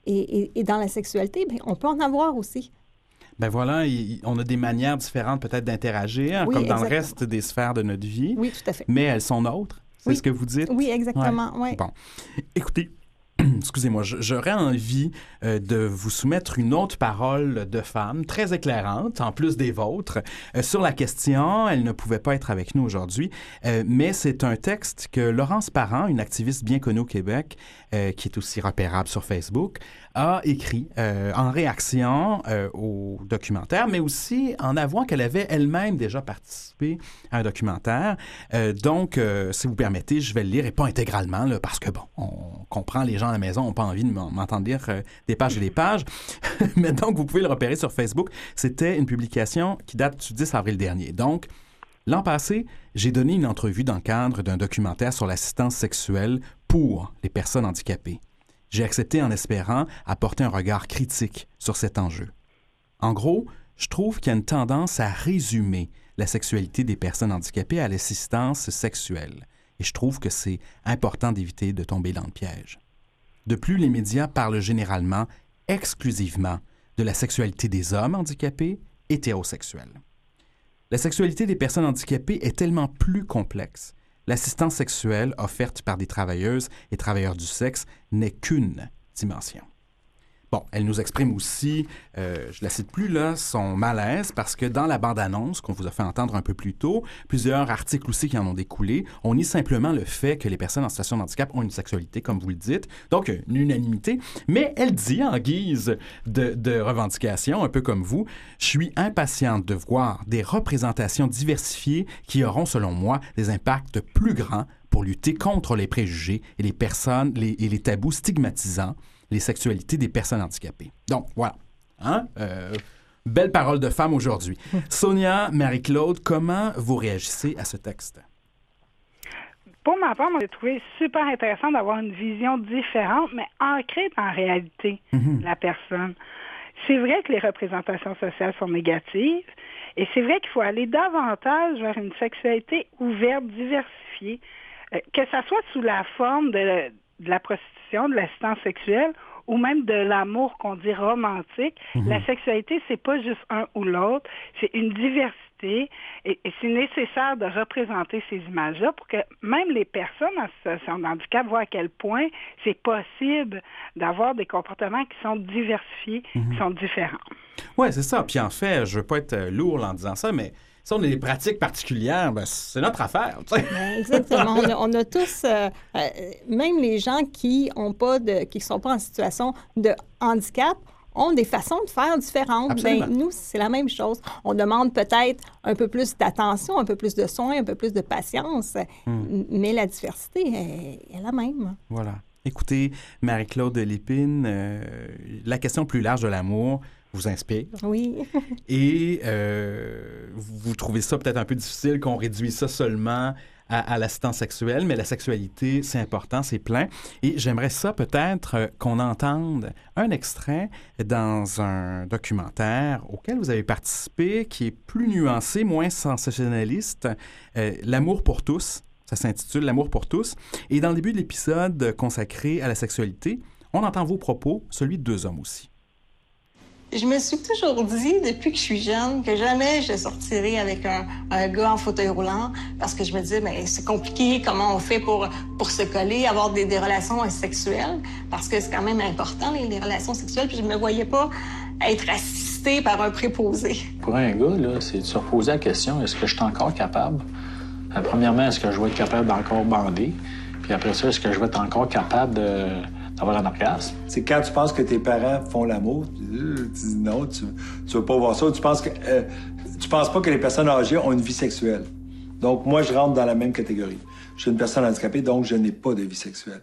Et dans la sexualité, bien, on peut en avoir aussi. Ben voilà, on a des manières différentes peut-être d'interagir, comme dans le reste des sphères de notre vie. Oui, tout à fait. Mais elles sont nôtres. C'est ce que vous dites? Oui, exactement. Ouais. Bon. Écoutez, excusez-moi, j'aurais envie de vous soumettre une autre parole de femme très éclairante, en plus des vôtres, sur la question. Elle ne pouvait pas être avec nous aujourd'hui, mais c'est un texte que Laurence Parent, une activiste bien connue au Québec, qui est aussi repérable sur Facebook, a écrit en réaction au documentaire, mais aussi en avouant qu'elle avait elle-même déjà participé à un documentaire. Donc, si vous permettez, je vais le lire, et pas intégralement, là, parce que, bon, on comprend, les gens à la maison n'ont pas envie de m'entendre lire des pages et des pages. Mais donc, vous pouvez le repérer sur Facebook. C'était une publication qui date du 10 avril dernier. Donc, l'an passé, j'ai donné une entrevue dans le cadre d'un documentaire sur l'assistance sexuelle pour les personnes handicapées. J'ai accepté en espérant apporter un regard critique sur cet enjeu. En gros, je trouve qu'il y a une tendance à résumer la sexualité des personnes handicapées à l'assistance sexuelle. Et je trouve que c'est important d'éviter de tomber dans le piège. De plus, les médias parlent généralement, exclusivement, de la sexualité des hommes handicapés hétérosexuels. La sexualité des personnes handicapées est tellement plus complexe. L'assistance sexuelle offerte par des travailleuses et travailleurs du sexe n'est qu'une dimension. Bon, elle nous exprime aussi, je la cite plus là, son malaise parce que dans la bande-annonce qu'on vous a fait entendre un peu plus tôt, plusieurs articles aussi qui en ont découlé, on nie simplement le fait que les personnes en situation de handicap ont une sexualité, comme vous le dites, donc une unanimité, mais elle dit en guise de revendication, un peu comme vous, « Je suis impatiente de voir des représentations diversifiées qui auront, selon moi, des impacts plus grands pour lutter contre les préjugés et les tabous stigmatisants les sexualités des personnes handicapées. » Donc, voilà. Belle parole de femme aujourd'hui. Sonia, Marie-Claude, comment vous réagissez à ce texte? Pour ma part, moi, j'ai trouvé super intéressant d'avoir une vision différente, mais ancrée dans la réalité de la personne. C'est vrai que les représentations sociales sont négatives, et c'est vrai qu'il faut aller davantage vers une sexualité ouverte, diversifiée, que ça soit sous la forme de la prostitution, de l'assistance sexuelle ou même de l'amour qu'on dit romantique. La sexualité, c'est pas juste un ou l'autre, c'est une diversité et c'est nécessaire de représenter ces images-là pour que même les personnes en situation de handicap voient à quel point c'est possible d'avoir des comportements qui sont diversifiés, qui sont différents. Oui, c'est ça. Puis en fait, je veux pas être lourd en disant ça, mais si on a des pratiques particulières, ben, c'est notre affaire. Exactement. On a tous, même les gens qui ne sont pas en situation de handicap, ont des façons de faire différentes. Ben, nous, c'est la même chose. On demande peut-être un peu plus d'attention, un peu plus de soins, un peu plus de patience, mais la diversité est la même. Voilà. Écoutez, Marie-Claude Lépine, la question plus large de l'amour vous inspire. Oui. Et vous trouvez ça peut-être un peu difficile qu'on réduise ça seulement à l'assistance sexuelle, mais la sexualité, c'est important, c'est plein. Et j'aimerais ça peut-être qu'on entende un extrait dans un documentaire auquel vous avez participé, qui est plus nuancé, moins sensationnaliste, L'amour pour tous. Ça s'intitule L'amour pour tous. Et dans le début de l'épisode consacré à la sexualité, on entend vos propos, celui de deux hommes aussi. Je me suis toujours dit, depuis que je suis jeune, que jamais je sortirais avec un gars en fauteuil roulant parce que je me disais, mais c'est compliqué, comment on fait pour se coller, avoir des relations sexuelles, parce que c'est quand même important, les relations sexuelles, puis je me voyais pas être assistée par un préposé. Pour un gars, là, c'est de se reposer la question, est-ce que je suis encore capable? Premièrement, est-ce que je vais être capable d'encore bander? Puis après ça, est-ce que je vais être encore capable d'avoir un orgasme? C'est quand tu penses que tes parents font l'amour, tu dis non, tu veux pas voir ça. Tu penses pas que les personnes âgées ont une vie sexuelle. Donc, moi, je rentre dans la même catégorie. Je suis une personne handicapée, donc je n'ai pas de vie sexuelle.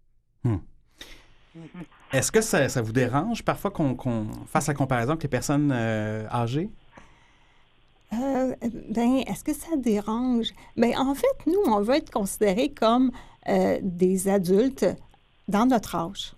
Est-ce que ça vous dérange parfois qu'on fasse la comparaison avec les personnes âgées? Est-ce que ça dérange? En fait, nous, on veut être considérés comme des adultes dans notre âge.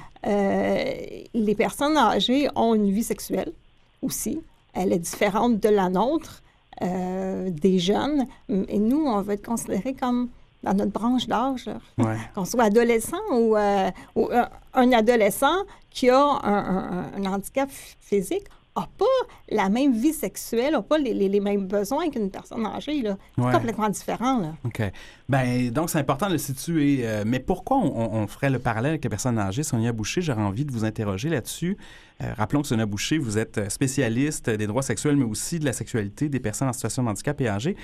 Les personnes âgées ont une vie sexuelle aussi. Elle est différente de la nôtre, des jeunes. Et nous, on veut être considérés comme dans notre branche d'âge. Ouais. Qu'on soit adolescent ou un adolescent qui a un handicap physique n'a pas la même vie sexuelle, n'a pas les mêmes besoins qu'une personne âgée. Là. C'est complètement différent. Là. OK. Donc, c'est important de le situer. Mais pourquoi on ferait le parallèle avec les personnes âgées? Sonia Boucher, j'aurais envie de vous interroger là-dessus. Rappelons que Sonia Boucher, vous êtes spécialiste des droits sexuels, mais aussi de la sexualité des personnes en situation de handicap et âgées.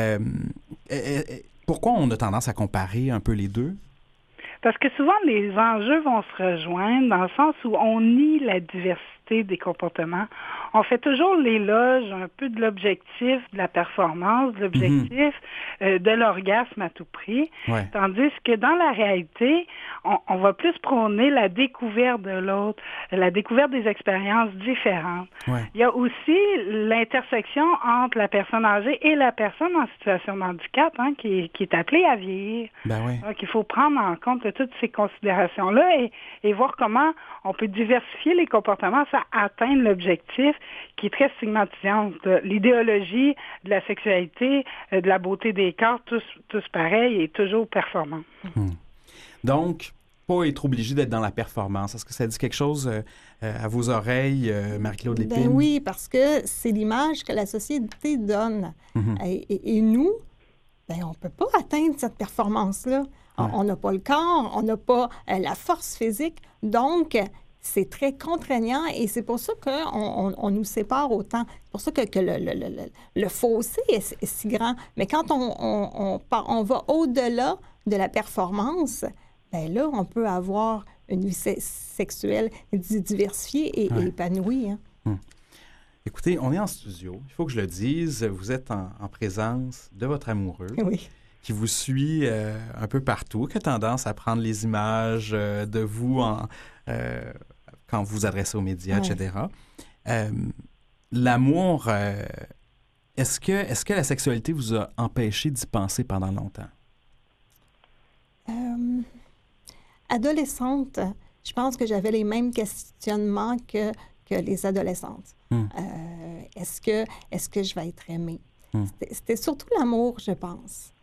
Pourquoi on a tendance à comparer un peu les deux? Parce que souvent, les enjeux vont se rejoindre dans le sens où on nie la diversité des comportements. On fait toujours l'éloge un peu de l'objectif de la performance, de l'objectif de l'orgasme à tout prix. Ouais. Tandis que dans la réalité, on va plus prôner la découverte de l'autre, la découverte des expériences différentes. Ouais. Il y a aussi l'intersection entre la personne âgée et la personne en situation de handicap qui est appelée à vieillir. Oui. Donc, il faut prendre en compte toutes ces considérations-là et voir comment on peut diversifier les comportements sans atteindre l'objectif qui est très stigmatisant. L'idéologie de la sexualité, de la beauté des corps, tous pareils et toujours performants. Donc, pas être obligé d'être dans la performance. Est-ce que ça dit quelque chose à vos oreilles, Marie-Claude Lépine? Oui, parce que c'est l'image que la société donne. Et nous, on ne peut pas atteindre cette performance-là. On n'a pas le corps, on n'a pas la force physique. Donc, c'est très contraignant et c'est pour ça qu'on nous sépare autant. C'est pour ça que le fossé est si grand. Mais quand on va au-delà de la performance, là, on peut avoir une vie sexuelle diversifiée et épanouie. Écoutez, on est en studio. Il faut que je le dise. Vous êtes en présence de votre amoureux. Oui. Qui vous suit un peu partout, qui a tendance à prendre les images de vous quand vous vous adressez aux médias, etc. L'amour, est-ce que la sexualité vous a empêché d'y penser pendant longtemps? Adolescente, je pense que j'avais les mêmes questionnements que les adolescentes. Est-ce que je vais être aimée? C'était surtout l'amour, je pense.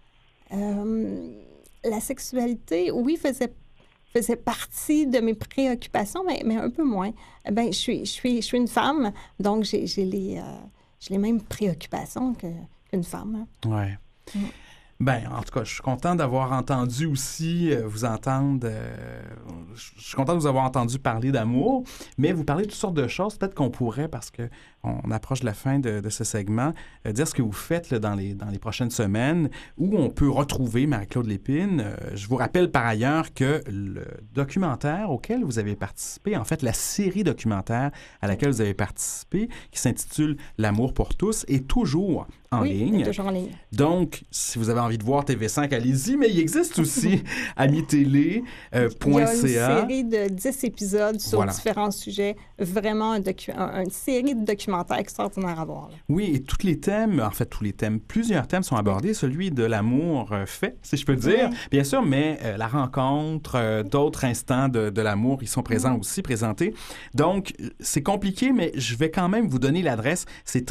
La sexualité, oui, faisait partie de mes préoccupations, mais un peu moins. Je suis une femme, donc j'ai les mêmes préoccupations qu'une femme. Oui. En tout cas, je suis content d'avoir entendu aussi vous entendre. Je suis content de vous avoir entendu parler d'amour, mais vous parlez de toutes sortes de choses. Peut-être qu'on pourrait, parce qu'on approche de la fin de ce segment, dire ce que vous faites là, dans les prochaines semaines, où on peut retrouver Marie-Claude Lépine. Je vous rappelle par ailleurs que le documentaire auquel vous avez participé, en fait, la série documentaire à laquelle vous avez participé, qui s'intitule L'amour pour tous, est toujours en ligne. Toujours en ligne. Donc, si vous avez envie de voir TV5, allez-y, mais il existe aussi amitélé.ca. Il y a une série de 10 épisodes sur différents sujets. Vraiment une série de documentaires extraordinaires à voir. Là. Oui, et plusieurs thèmes sont abordés. Celui de l'amour fait, si je peux dire, bien sûr, mais la rencontre, d'autres instants de l'amour, ils sont présents aussi, présentés. Donc, c'est compliqué, mais je vais quand même vous donner l'adresse. C'est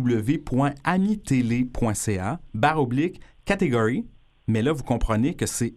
www.amitélé.ca/catégorie. Mais là, vous comprenez que c'est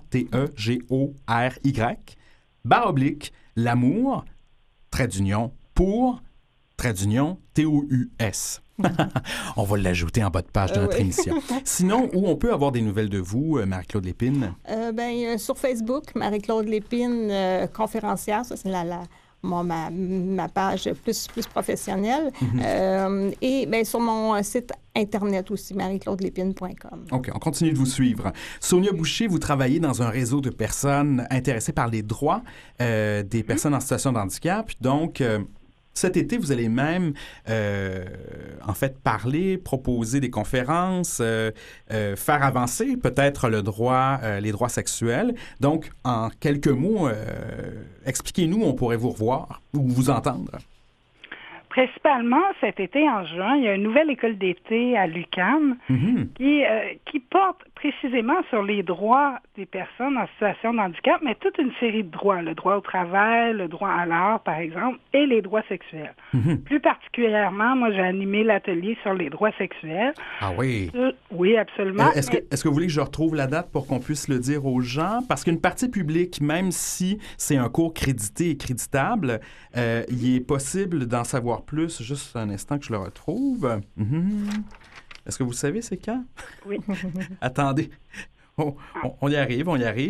CATEGORY /l'amour, trait d'union, pour, trait d'union, TOUS. On va l'ajouter en bas de page de notre émission. Sinon, où on peut avoir des nouvelles de vous, Marie-Claude Lépine? Sur Facebook, Marie-Claude Lépine, conférencière, ça c'est ma page plus professionnelle. Et sur mon site Internet aussi, marieclaudelépine.com. OK, on continue de vous suivre. Sonia Boucher, vous travaillez dans un réseau de personnes intéressées par les droits des personnes en situation de handicap. Donc, cet été, vous allez même, proposer des conférences, faire avancer peut-être les droits sexuels. Donc, en quelques mots, expliquez-nous où on pourrait vous revoir ou vous entendre. Principalement, cet été, en juin, il y a une nouvelle école d'été à l'UQAM qui porte précisément sur les droits des personnes en situation de handicap, mais toute une série de droits. Le droit au travail, le droit à l'art, par exemple, et les droits sexuels. Plus particulièrement, moi, j'ai animé l'atelier sur les droits sexuels. Ah oui? Oui, absolument. Est-ce que vous voulez que je retrouve la date pour qu'on puisse le dire aux gens? Parce qu'une partie publique, même si c'est un cours crédité et créditable, il est possible d'en savoir plus. Juste un instant que je le retrouve. Est-ce que vous savez c'est quand? Oui. Attendez. On y arrive.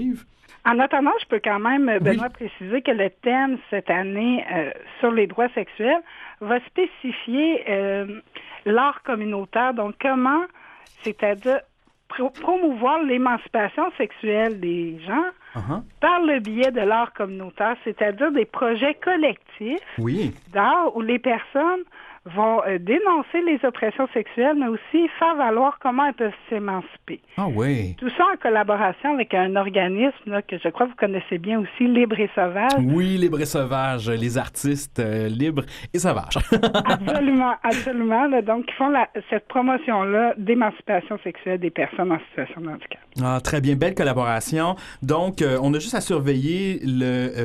En attendant, je peux quand même, Benoît, préciser que le thème cette année sur les droits sexuels va spécifier l'art communautaire. Donc, comment, c'est-à-dire promouvoir l'émancipation sexuelle des gens par le biais de l'art communautaire, c'est-à-dire des projets collectifs d'art où les personnes vont dénoncer les oppressions sexuelles, mais aussi faire valoir comment elles peuvent s'émanciper. Ah oui. Tout ça en collaboration avec un organisme là, que je crois que vous connaissez bien aussi, Libre et Sauvage. Oui, Libre et Sauvage, les artistes libres et sauvages. Absolument. Là, donc, ils font cette promotion-là d'émancipation sexuelle des personnes en situation de handicap. Ah, très bien, belle collaboration. Donc, on a juste à surveiller le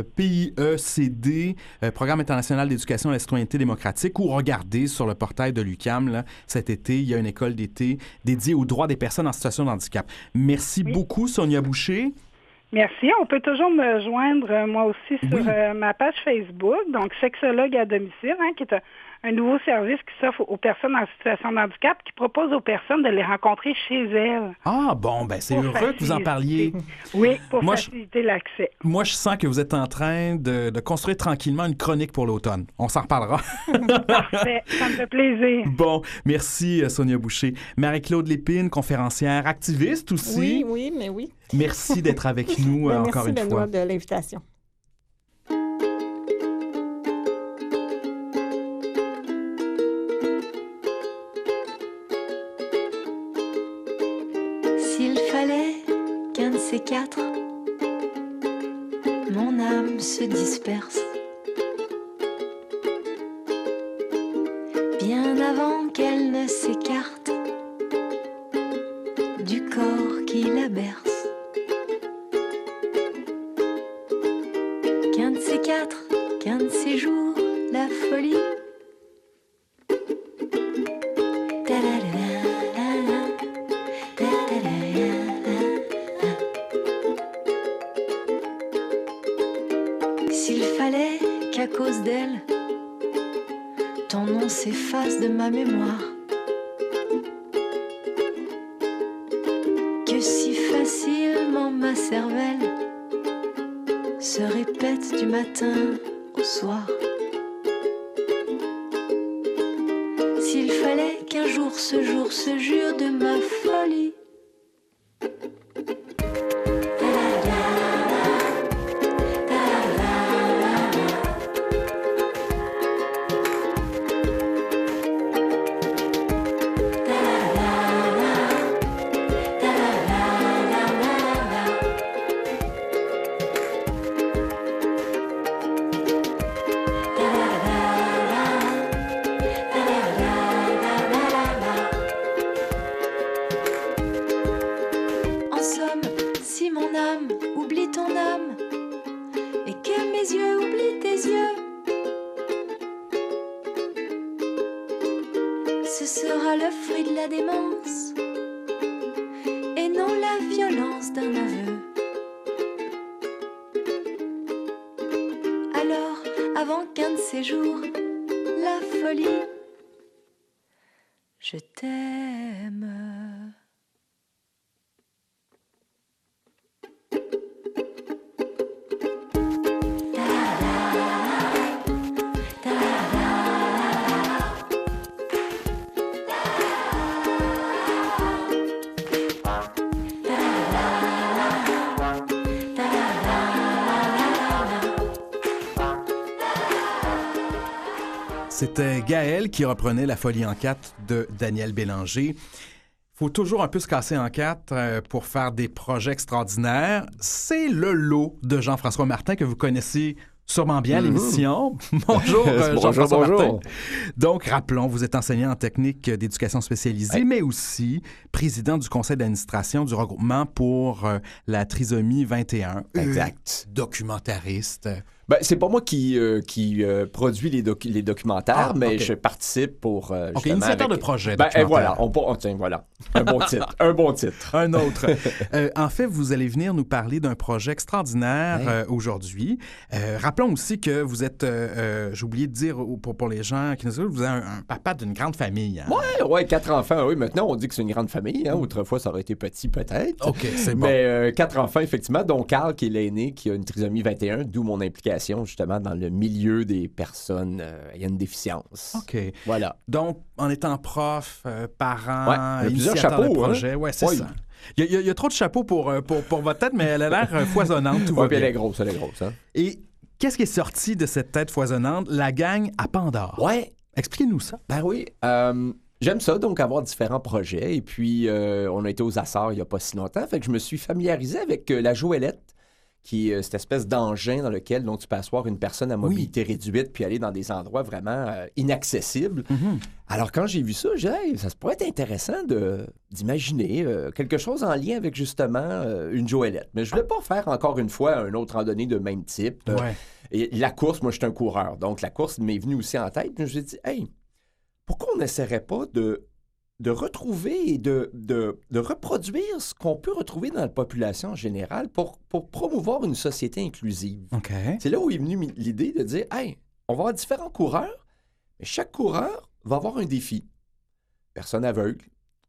PIECD, Programme international d'éducation et de la citoyenneté démocratique, ou regarder sur le portail de l'UQAM, là, cet été, il y a une école d'été dédiée aux droits des personnes en situation de handicap. Merci beaucoup, Sonia Boucher. Merci. On peut toujours me joindre, moi aussi, sur ma page Facebook, donc Sexologue à domicile, qui est un nouveau service qui s'offre aux personnes en situation de handicap, qui propose aux personnes de les rencontrer chez elles. Ah bon, c'est heureux que vous en parliez. Oui, pour faciliter l'accès. Moi, je sens que vous êtes en train de construire tranquillement une chronique pour l'automne. On s'en reparlera. Parfait, ça me fait plaisir. Bon, merci Sonia Boucher. Marie-Claude Lépine, conférencière, activiste aussi. Oui. Merci d'être avec nous encore une fois. Merci, Benoît, de l'invitation. S'il fallait qu'un de ces quatre, mon âme se disperse, bien avant qu'elle ne s'écarte du corps qui la berce. Qu'un de ces quatre, qu'un de ces jours, la folie. S'il fallait qu'à cause d'elle, ton nom s'efface de ma mémoire, que si facilement ma cervelle se répète du matin au soir. S'il fallait qu'un jour ce jour se jure de ma folie. Ce sera le fruit de la démence et non la violence d'un aveu. Alors, avant qu'un de ces jours folie. Je t'aime. C'était Gaël qui reprenait La Folie en quatre de Daniel Bélanger. Faut toujours un peu se casser en quatre pour faire des projets extraordinaires. C'est le lot de Jean-François Martin que vous connaissez sûrement bien à l'émission. Bonjour, Jean-François Martin. Donc, rappelons, vous êtes enseignant en technique d'éducation spécialisée, mais aussi président du conseil d'administration du regroupement pour la trisomie 21. Exact. Documentariste. Ben, c'est pas moi qui produit les documentaires, mais je participe pour OK, initiateur de projet. Ben, voilà, tiens, voilà. Un bon titre. Un bon titre. Un autre. En fait, vous allez venir nous parler d'un projet extraordinaire aujourd'hui. Rappelons aussi que vous êtes, j'ai oublié de dire pour les gens qui nous écoutent, vous êtes un papa d'une grande famille. Hein? Ouais, 4 enfants. Oui, maintenant, on dit que c'est une grande famille. Hein? Autrefois, ça aurait été petit, peut-être. OK, c'est bon. Mais 4 enfants, effectivement, dont Carl, qui est l'aîné, qui a une trisomie 21, d'où mon implication justement dans le milieu des personnes ayant une déficience. OK. Voilà. Donc, en étant prof, parent, plusieurs chapeaux, de projet, ça. Il y a trop de chapeaux pour votre tête, mais elle a l'air foisonnante, tout va bien. Elle est grosse, hein? Et qu'est-ce qui est sorti de cette tête foisonnante? La gang à Pandore. Ouais. Expliquez-nous ça. Ben oui. J'aime ça, donc, avoir différents projets. Et puis, on a été aux Açores il n'y a pas si longtemps. Fait que je me suis familiarisé avec la Joëlette, qui est cette espèce d'engin dans lequel donc, tu peux asseoir une personne à mobilité réduite puis aller dans des endroits vraiment inaccessibles. Mm-hmm. Alors, quand j'ai vu ça, j'ai dit, hey, ça pourrait être intéressant d'imaginer quelque chose en lien avec, justement, une Joëlette. Mais je ne voulais pas faire, encore une fois, un autre randonnée de même type. Et la course, moi, je suis un coureur. Donc, la course m'est venue aussi en tête. Je me suis dit, hey, pourquoi on n'essaierait pas de retrouver et de reproduire ce qu'on peut retrouver dans la population en général pour promouvoir une société inclusive. Okay. C'est là où est venue l'idée de dire, hey, on va avoir différents coureurs, mais chaque coureur va avoir un défi. Personne aveugle,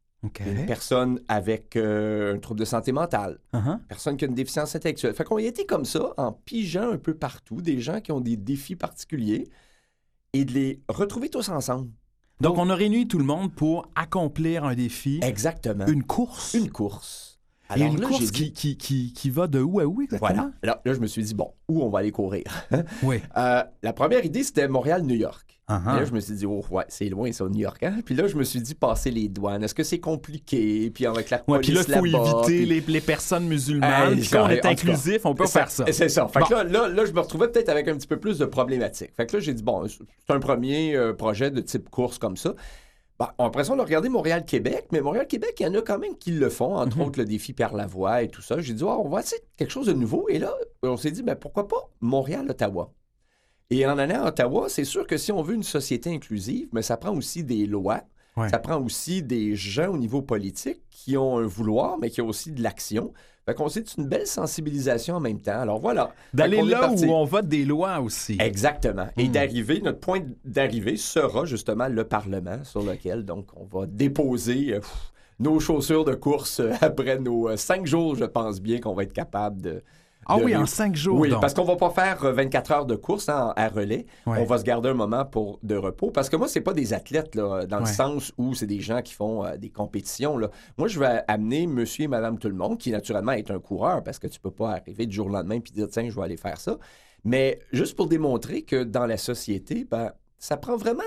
une personne avec un trouble de santé mentale, personne qui a une déficience intellectuelle. Fait qu'on y a été comme ça, en pigeant un peu partout, des gens qui ont des défis particuliers et de les retrouver tous ensemble. Donc, on a réuni tout le monde pour accomplir un défi. Exactement. Une course. Une course. Alors, et une course qui va de où à où exactement? Voilà. Alors là, je me suis dit, bon, où on va aller courir? Oui. La première idée, c'était Montréal-New York. Uh-huh. Et là, je me suis dit, oh, ouais, c'est loin, ça, New York. Hein? Puis là, je me suis dit, passer les douanes. Est-ce que c'est compliqué? Puis avec la police puis là, il faut éviter les personnes musulmanes. Puis quand on est inclusif, on peut faire ça. C'est ça. Fait que là, je me retrouvais peut-être avec un petit peu plus de problématiques. Fait que là, j'ai dit, bon, c'est un premier projet de type course comme ça. Bon, après ça, on a regardé Montréal-Québec, mais Montréal-Québec, il y en a quand même qui le font, entre autres le défi Pierre-Lavoie et tout ça. J'ai dit, on va essayer quelque chose de nouveau. Et là, on s'est dit, pourquoi pas Montréal-Ottawa? Et en allant à Ottawa, c'est sûr que si on veut une société inclusive, mais ça prend aussi des lois, ça prend aussi des gens au niveau politique qui ont un vouloir, mais qui ont aussi de l'action. Fait qu'on sait que c'est une belle sensibilisation en même temps. Alors voilà. D'aller là où on vote des lois aussi. Exactement. Et d'arriver, notre point d'arrivée sera justement le Parlement sur lequel, donc, on va déposer nos chaussures de course après nos 5 jours, je pense bien qu'on va être capable de... oui, en 5 jours. Oui, donc. Parce qu'on va pas faire 24 heures de course à relais. Ouais. On va se garder un moment de repos. Parce que moi, c'est pas des athlètes là, dans le sens où c'est des gens qui font des compétitions. Là. Moi, je vais amener monsieur et madame tout le monde, qui naturellement est un coureur, parce que tu peux pas arriver du jour au lendemain et dire, tiens, je vais aller faire ça. Mais juste pour démontrer que dans la société, ça prend vraiment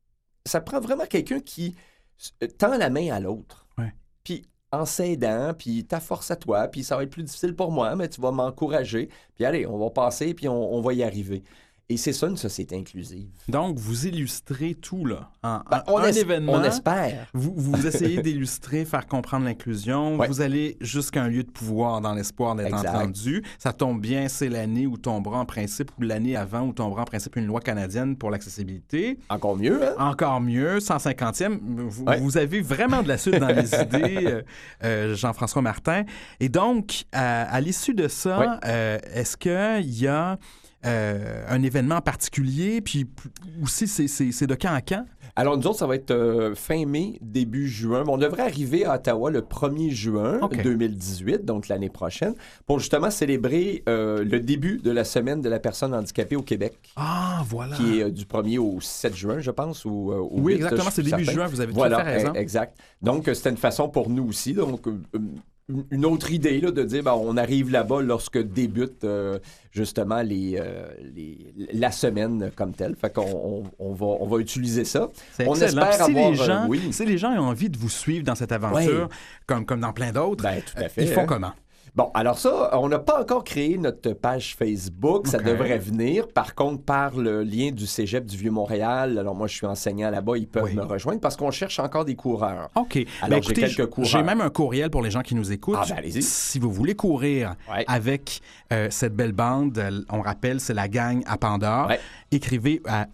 quelqu'un qui tend la main à l'autre. Ouais. Puis en s'aidant, puis ta force à toi, puis ça va être plus difficile pour moi, mais tu vas m'encourager, puis allez, on va passer, puis on va y arriver. Et c'est ça, une société inclusive. Donc, vous illustrez tout, là, en événement. On espère. Vous essayez d'illustrer, faire comprendre l'inclusion. Ouais. Vous allez jusqu'à un lieu de pouvoir dans l'espoir d'être entendu. Ça tombe bien, c'est l'année où tombera en principe, ou l'année avant où tombera en principe une loi canadienne pour l'accessibilité. Encore mieux, hein? Encore mieux, 150e. Vous avez vraiment de la suite dans les idées, Jean-François Martin. Et donc, à l'issue de ça, est-ce qu'il y a... un événement particulier? Puis aussi, c'est de quand à quand? Alors, nous autres, ça va être fin mai, début juin. On devrait arriver à Ottawa le 1er juin 2018, donc l'année prochaine, pour justement célébrer le début de la semaine de la personne handicapée au Québec. Ah, voilà. Qui est du 1er au 7 juin, je pense, ou au oui, 8, exactement, c'est début juin, vous avez tout à fait raison. Exact. Donc, c'était une façon pour nous aussi, donc une autre idée là, de dire on arrive là-bas lorsque débute justement la semaine comme telle. Fait qu'on on va utiliser ça. C'est on excellent. espère avoir... Si les gens ont envie de vous suivre dans cette aventure, comme dans plein d'autres, tout à fait, ils font comment? Bon, alors ça, on n'a pas encore créé notre page Facebook. Ça devrait venir. Par contre, par le lien du Cégep du Vieux-Montréal, alors moi, je suis enseignant là-bas, ils peuvent me rejoindre parce qu'on cherche encore des coureurs. OK. Alors, écoutez, j'ai quelques coureurs. J'ai même un courriel pour les gens qui nous écoutent. Ah, ben, allez-y. Si vous voulez courir avec cette belle bande, on rappelle, c'est la gang à Pandore. Écrivez à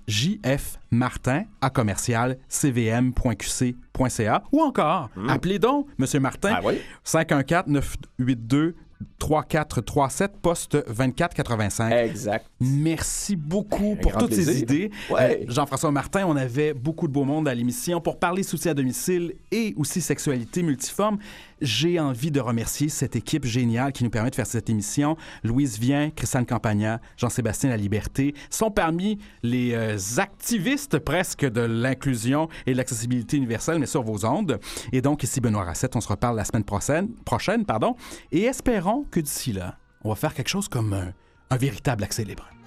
jf.martin@cvm.qc.ca ou encore, appelez donc M. Martin, 514-982-3437, poste 2485. Exact. Merci beaucoup pour toutes ces idées. Jean-François Martin, on avait beaucoup de beau monde à l'émission pour parler soutien à domicile et aussi sexualité multiforme. J'ai envie de remercier cette équipe géniale qui nous permet de faire cette émission. Louise Vien, Christiane Campagna, Jean-Sébastien Laliberté sont parmi les activistes presque de l'inclusion et de l'accessibilité universelle, mais sur vos ondes. Et donc, ici Benoît Racette, on se reparle la semaine prochaine, et espérons que d'ici là, on va faire quelque chose comme un véritable accès libre.